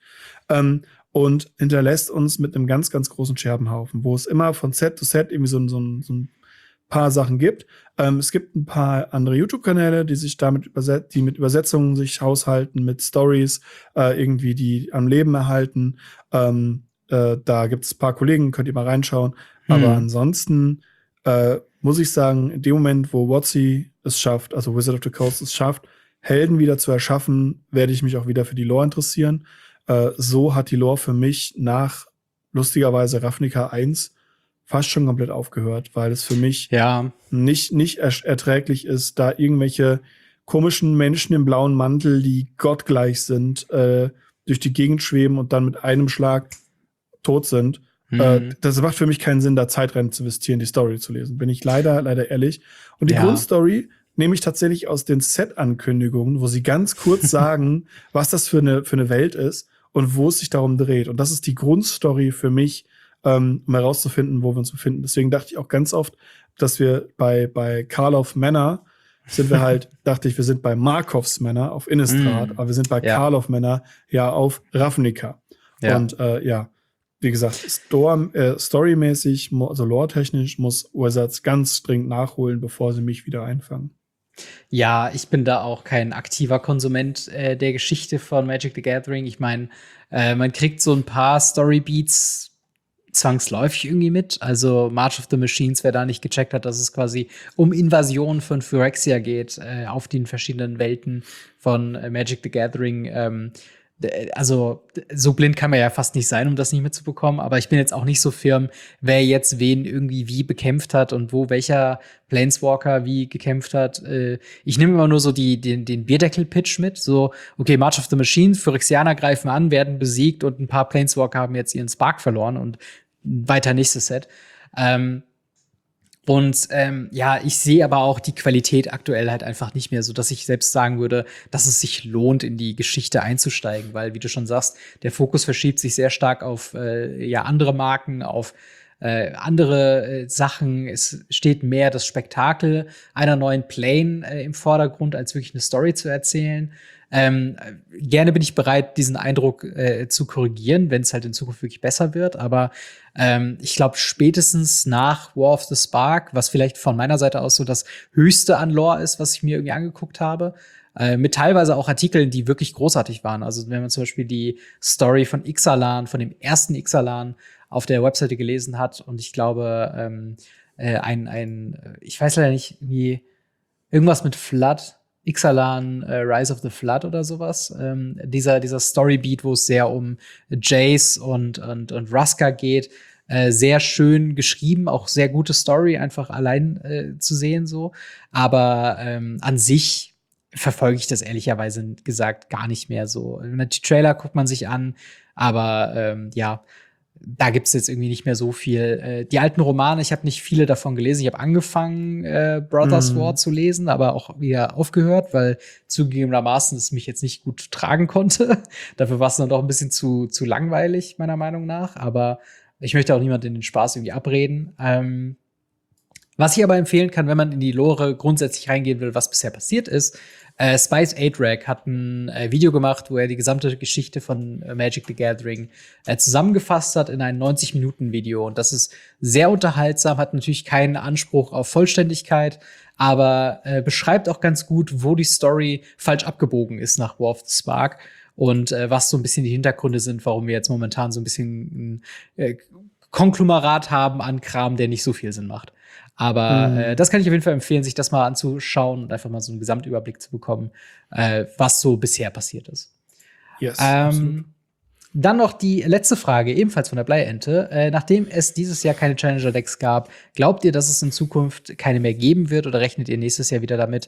B: und hinterlässt uns mit einem ganz, ganz großen Scherbenhaufen, wo es immer von Set zu Set irgendwie so ein paar Sachen gibt. Es gibt ein paar andere YouTube-Kanäle, die sich damit die mit Übersetzungen sich haushalten, mit Stories irgendwie, die am Leben erhalten. Da gibt es ein paar Kollegen, könnt ihr mal reinschauen. Aber ansonsten muss ich sagen, in dem Moment, wo WotC es schafft, also Wizard of the Coast es schafft, Helden wieder zu erschaffen, werde ich mich auch wieder für die Lore interessieren. So hat die Lore für mich nach, lustigerweise, Ravnica 1 fast schon komplett aufgehört, weil es für mich nicht erträglich ist, da irgendwelche komischen Menschen im blauen Mantel, die gottgleich sind, durch die Gegend schweben und dann mit einem Schlag tot sind. Das macht für mich keinen Sinn, da Zeitrennen zu investieren, die Story zu lesen. Bin ich leider ehrlich. Und die Grundstory nehme ich tatsächlich aus den Set-Ankündigungen, wo sie ganz kurz sagen, was das für eine Welt ist und wo es sich darum dreht. Und das ist die Grundstory für mich, um herauszufinden, wo wir uns befinden. Deswegen dachte ich auch ganz oft, dass wir bei Karlov Manor sind wir halt, dachte ich, wir sind bei Markovs Manor auf Innistrad, aber wir sind bei Karlov Manor auf Ravnica. Und wie gesagt, storymäßig, also lore-technisch muss Wizards ganz dringend nachholen, bevor sie mich wieder einfangen.
A: Ja, ich bin da auch kein aktiver Konsument der Geschichte von Magic the Gathering. Ich meine, man kriegt so ein paar Storybeats zwangsläufig irgendwie mit. Also March of the Machines, wer da nicht gecheckt hat, dass es quasi um Invasion von Phyrexia geht, auf den verschiedenen Welten von Magic the Gathering. Also so blind kann man ja fast nicht sein, um das nicht mitzubekommen. Aber ich bin jetzt auch nicht so firm, wer jetzt wen irgendwie wie bekämpft hat und wo welcher Planeswalker wie gekämpft hat. Ich nehme immer nur so den Bierdeckel-Pitch mit. So, okay, March of the Machines, Phyrexianer greifen an, werden besiegt und ein paar Planeswalker haben jetzt ihren Spark verloren und weiter nächstes Set. Ich sehe aber auch die Qualität aktuell halt einfach nicht mehr, so dass ich selbst sagen würde, dass es sich lohnt, in die Geschichte einzusteigen, weil, wie du schon sagst, der Fokus verschiebt sich sehr stark auf andere Marken, auf andere Sachen. Es steht mehr das Spektakel einer neuen Plane im Vordergrund, als wirklich eine Story zu erzählen. Gerne bin ich bereit, diesen Eindruck zu korrigieren, wenn es halt in Zukunft wirklich besser wird. Aber ich glaube, spätestens nach War of the Spark, was vielleicht von meiner Seite aus so das Höchste an Lore ist, was ich mir irgendwie angeguckt habe, mit teilweise auch Artikeln, die wirklich großartig waren. Also wenn man zum Beispiel die Story von Ixalan, von dem ersten Ixalan auf der Webseite gelesen hat und ich glaube, ich weiß leider nicht, wie irgendwas mit Flood, Ixalan, Rise of the Flood oder sowas. Dieser Storybeat, wo es sehr um Jace und Ruska geht, sehr schön geschrieben, auch sehr gute Story, einfach allein zu sehen so. Aber an sich verfolge ich das ehrlicherweise gesagt gar nicht mehr so. Die Trailer guckt man sich an, aber da gibt's jetzt irgendwie nicht mehr so viel. Die alten Romane, ich habe nicht viele davon gelesen. Ich habe angefangen, Brothers War zu lesen, aber auch wieder aufgehört, weil zugegebenermaßen es mich jetzt nicht gut tragen konnte. Dafür war es dann doch ein bisschen zu langweilig, meiner Meinung nach. Aber ich möchte auch niemanden den Spaß irgendwie abreden. Was ich aber empfehlen kann, wenn man in die Lore grundsätzlich reingehen will, was bisher passiert ist, Spice 8-Rag hat ein Video gemacht, wo er die gesamte Geschichte von Magic the Gathering zusammengefasst hat in ein 90-Minuten-Video. Und das ist sehr unterhaltsam, hat natürlich keinen Anspruch auf Vollständigkeit, aber beschreibt auch ganz gut, wo die Story falsch abgebogen ist nach War of the Spark und was so ein bisschen die Hintergründe sind, warum wir jetzt momentan so ein bisschen ein Konglomerat haben an Kram, der nicht so viel Sinn macht. Aber das kann ich auf jeden Fall empfehlen, sich das mal anzuschauen und einfach mal so einen Gesamtüberblick zu bekommen, was so bisher passiert ist.
B: Yes, absolut.
A: Dann noch die letzte Frage, ebenfalls von der Bleiente. Nachdem es dieses Jahr keine Challenger-Decks gab, glaubt ihr, dass es in Zukunft keine mehr geben wird oder rechnet ihr nächstes Jahr wieder damit?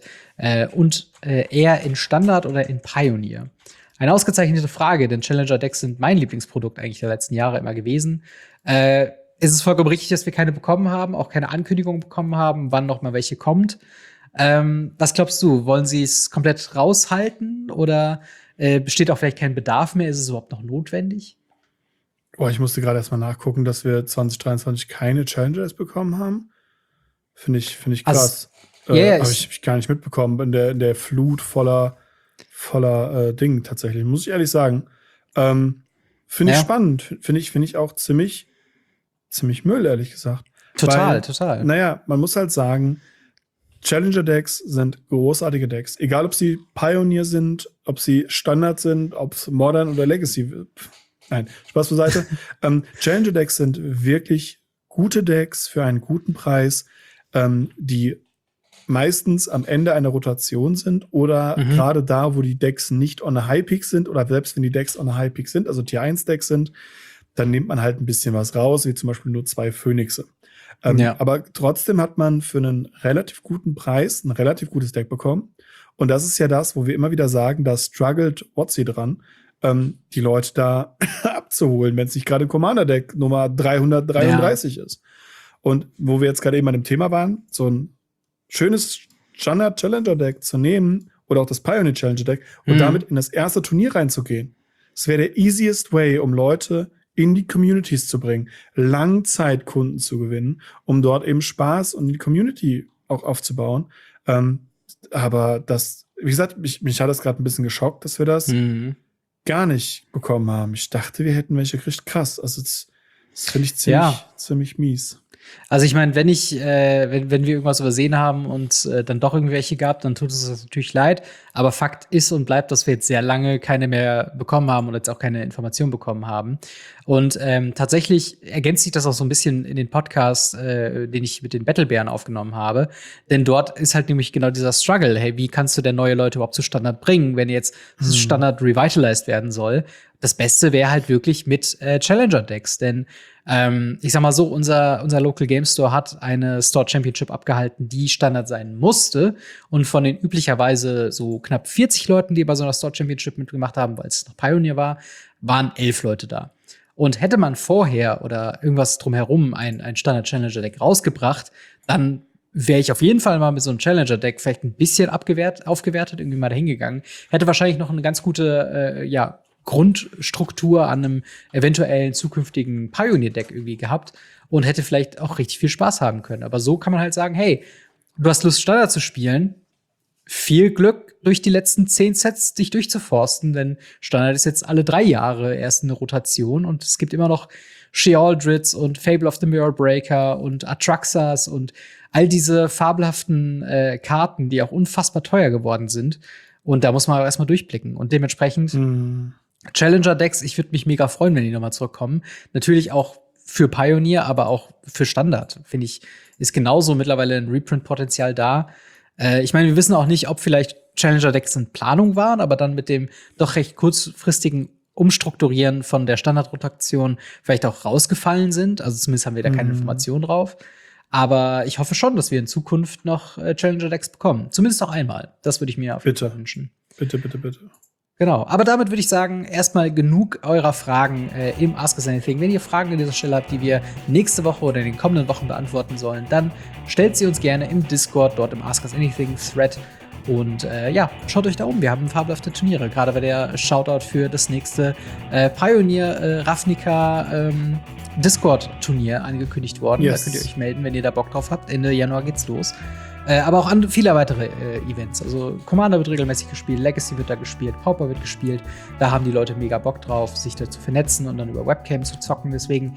A: Eher in Standard oder in Pioneer? Eine ausgezeichnete Frage, denn Challenger-Decks sind mein Lieblingsprodukt eigentlich der letzten Jahre immer gewesen. Es ist vollkommen richtig, dass wir keine bekommen haben, auch keine Ankündigung bekommen haben, wann noch mal welche kommt. Was glaubst du? Wollen sie es komplett raushalten oder besteht auch vielleicht kein Bedarf mehr? Ist es überhaupt noch notwendig?
B: Ich musste gerade erstmal nachgucken, dass wir 2023 keine Challenges bekommen haben. Finde ich krass.
A: Also,
B: habe ich gar nicht mitbekommen in der Flut voller Dingen tatsächlich, muss ich ehrlich sagen. Finde ich spannend. Finde ich auch ziemlich Müll, ehrlich gesagt.
A: Total.
B: Naja, man muss halt sagen, Challenger-Decks sind großartige Decks. Egal, ob sie Pioneer sind, ob sie Standard sind, ob es Modern oder Legacy wird. Nein, Spaß beiseite. Challenger-Decks sind wirklich gute Decks für einen guten Preis, die meistens am Ende einer Rotation sind oder gerade da, wo die Decks nicht on a High Peak sind oder selbst wenn die Decks on a High Peak sind, also Tier 1 Decks sind, dann nimmt man halt ein bisschen was raus, wie zum Beispiel nur 2 Phönixe. Aber trotzdem hat man für einen relativ guten Preis ein relativ gutes Deck bekommen. Und das ist ja das, wo wir immer wieder sagen, da struggelt WotC dran, die Leute da abzuholen, wenn es nicht gerade Commander-Deck Nummer 333 ist. Und wo wir jetzt gerade eben an dem Thema waren, so ein schönes Standard-Challenger-Deck zu nehmen oder auch das Pioneer-Challenger-Deck und damit in das erste Turnier reinzugehen. Das wäre der easiest way, um Leute in die Communities zu bringen, Langzeitkunden zu gewinnen, um dort eben Spaß und die Community auch aufzubauen. Aber das, wie gesagt, mich hat das gerade ein bisschen geschockt, dass wir das gar nicht bekommen haben. Ich dachte, wir hätten welche gekriegt. Krass. Also das finde ich ziemlich mies.
A: Also ich meine, wenn wir irgendwas übersehen haben und dann doch irgendwelche gab, dann tut es uns natürlich leid. Aber Fakt ist und bleibt, dass wir jetzt sehr lange keine mehr bekommen haben und jetzt auch keine Informationen bekommen haben. Und tatsächlich ergänzt sich das auch so ein bisschen in den Podcast, den ich mit den Battlebären aufgenommen habe. Denn dort ist halt nämlich genau dieser Struggle. Hey, wie kannst du denn neue Leute überhaupt zu Standard bringen, wenn jetzt Standard revitalized werden soll? Das Beste wäre halt wirklich mit Challenger-Decks, denn ich sag mal so, unser Local Game Store hat eine Store Championship abgehalten, die Standard sein musste. Und von den üblicherweise so knapp 40 Leuten, die bei so einer Store Championship mitgemacht haben, weil es noch Pioneer war, waren 11 Leute da. Und hätte man vorher oder irgendwas drumherum ein Standard-Challenger-Deck rausgebracht, dann wäre ich auf jeden Fall mal mit so einem Challenger-Deck vielleicht ein bisschen aufgewertet, irgendwie mal dahin gegangen. Hätte wahrscheinlich noch eine ganz gute, Grundstruktur an einem eventuellen zukünftigen Pioneer-Deck irgendwie gehabt und hätte vielleicht auch richtig viel Spaß haben können. Aber so kann man halt sagen, hey, du hast Lust, Standard zu spielen. Viel Glück, durch die letzten 10 Sets dich durchzuforsten, denn Standard ist jetzt alle 3 Jahre erst eine Rotation und es gibt immer noch Shealdrids und Fable of the Mirror Breaker und Atraxas und all diese fabelhaften Karten, die auch unfassbar teuer geworden sind. Und da muss man erstmal durchblicken. Und dementsprechend Challenger-Decks, ich würde mich mega freuen, wenn die nochmal zurückkommen. Natürlich auch für Pioneer, aber auch für Standard, finde ich, ist genauso mittlerweile ein Reprint-Potenzial da. Ich meine, wir wissen auch nicht, ob vielleicht Challenger-Decks in Planung waren, aber dann mit dem doch recht kurzfristigen Umstrukturieren von der Standardrotation vielleicht auch rausgefallen sind. Also zumindest haben wir da keine Informationen drauf. Aber ich hoffe schon, dass wir in Zukunft noch Challenger-Decks bekommen. Zumindest noch einmal. Das würde ich mir auf jeden Fall wünschen.
B: Bitte.
A: Genau, aber damit würde ich sagen, erstmal genug eurer Fragen im Ask Us Anything. Wenn ihr Fragen an dieser Stelle habt, die wir nächste Woche oder in den kommenden Wochen beantworten sollen, dann stellt sie uns gerne im Discord, dort im Ask Us Anything Thread. Und schaut euch da um. Wir haben fabelhafte Turniere. Gerade war der Shoutout für das nächste Pioneer Ravnica Discord-Turnier angekündigt worden. Yes. Da könnt ihr euch melden, wenn ihr da Bock drauf habt. Ende Januar geht's los. Aber auch viele weitere Events. Also Commander wird regelmäßig gespielt, Legacy wird da gespielt, Pauper wird gespielt. Da haben die Leute mega Bock drauf, sich da zu vernetzen und dann über Webcam zu zocken. Deswegen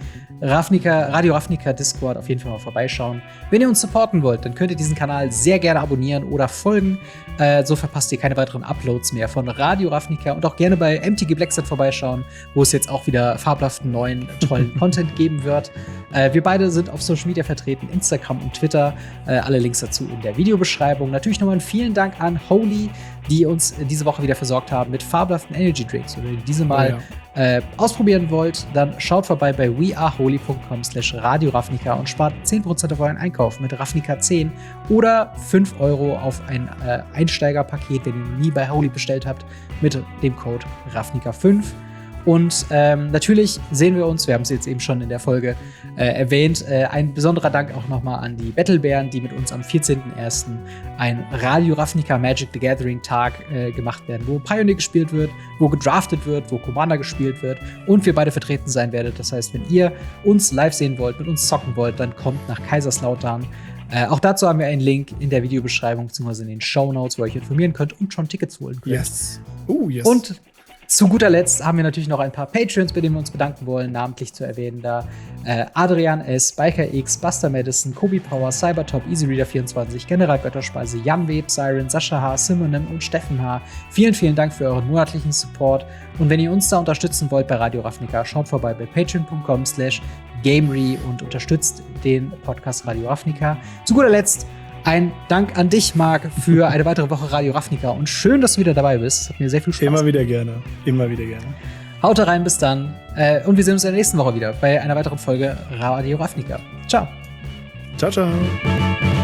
A: Radio Ravnica Discord auf jeden Fall mal vorbeischauen. Wenn ihr uns supporten wollt, dann könnt ihr diesen Kanal sehr gerne abonnieren oder folgen. So verpasst ihr keine weiteren Uploads mehr von Radio Ravnica und auch gerne bei MTG Blackset vorbeischauen, wo es jetzt auch wieder fabelhaften neuen, tollen Content geben wird. Wir beide sind auf Social Media vertreten, Instagram und Twitter. Alle Links dazu in der Videobeschreibung. Natürlich nochmal einen vielen Dank an Holy, die uns diese Woche wieder versorgt haben mit fabelhaften Energy Drinks. Wenn ihr diese mal ausprobieren wollt, dann schaut vorbei bei weareholy.com/Radio Ravnica und spart 10% auf euren Einkauf mit Ravnica 10 oder 5 € auf ein Einsteigerpaket, wenn ihr noch nie bei Holy bestellt habt, mit dem Code Ravnica 5. Und natürlich sehen wir uns, wir haben es jetzt eben schon in der Folge erwähnt, ein besonderer Dank auch nochmal an die Battlebären, die mit uns am 14.01. ein Radio Ravnica Magic the Gathering Tag gemacht werden, wo Pioneer gespielt wird, wo gedraftet wird, wo Commander gespielt wird und wir beide vertreten sein werdet. Das heißt, wenn ihr uns live sehen wollt, mit uns zocken wollt, dann kommt nach Kaiserslautern. Auch dazu haben wir einen Link in der Videobeschreibung bzw. in den Shownotes, wo ihr euch informieren könnt und schon Tickets holen könnt.
B: Yes.
A: Und zu guter Letzt haben wir natürlich noch ein paar Patreons, bei denen wir uns bedanken wollen, namentlich zu erwähnen da Adrian S., Biker X, Buster Madison, Kobi Power, Cybertop, EasyReader24, General Götterspeise, Jan Web, Siren, Sascha H., Simonim und Steffen H. Vielen, vielen Dank für euren monatlichen Support. Und wenn ihr uns da unterstützen wollt bei Radio Ravnica, schaut vorbei bei patreon.com/gamery und unterstützt den Podcast Radio Ravnica. Zu guter Letzt ein Dank an dich, Marc, für eine weitere Woche Radio Ravnica und schön, dass du wieder dabei bist. Es hat mir sehr viel Spaß gemacht.
B: Immer wieder gerne.
A: Haut rein, bis dann. Und wir sehen uns in der nächsten Woche wieder bei einer weiteren Folge Radio Ravnica. Ciao.
B: Ciao, ciao.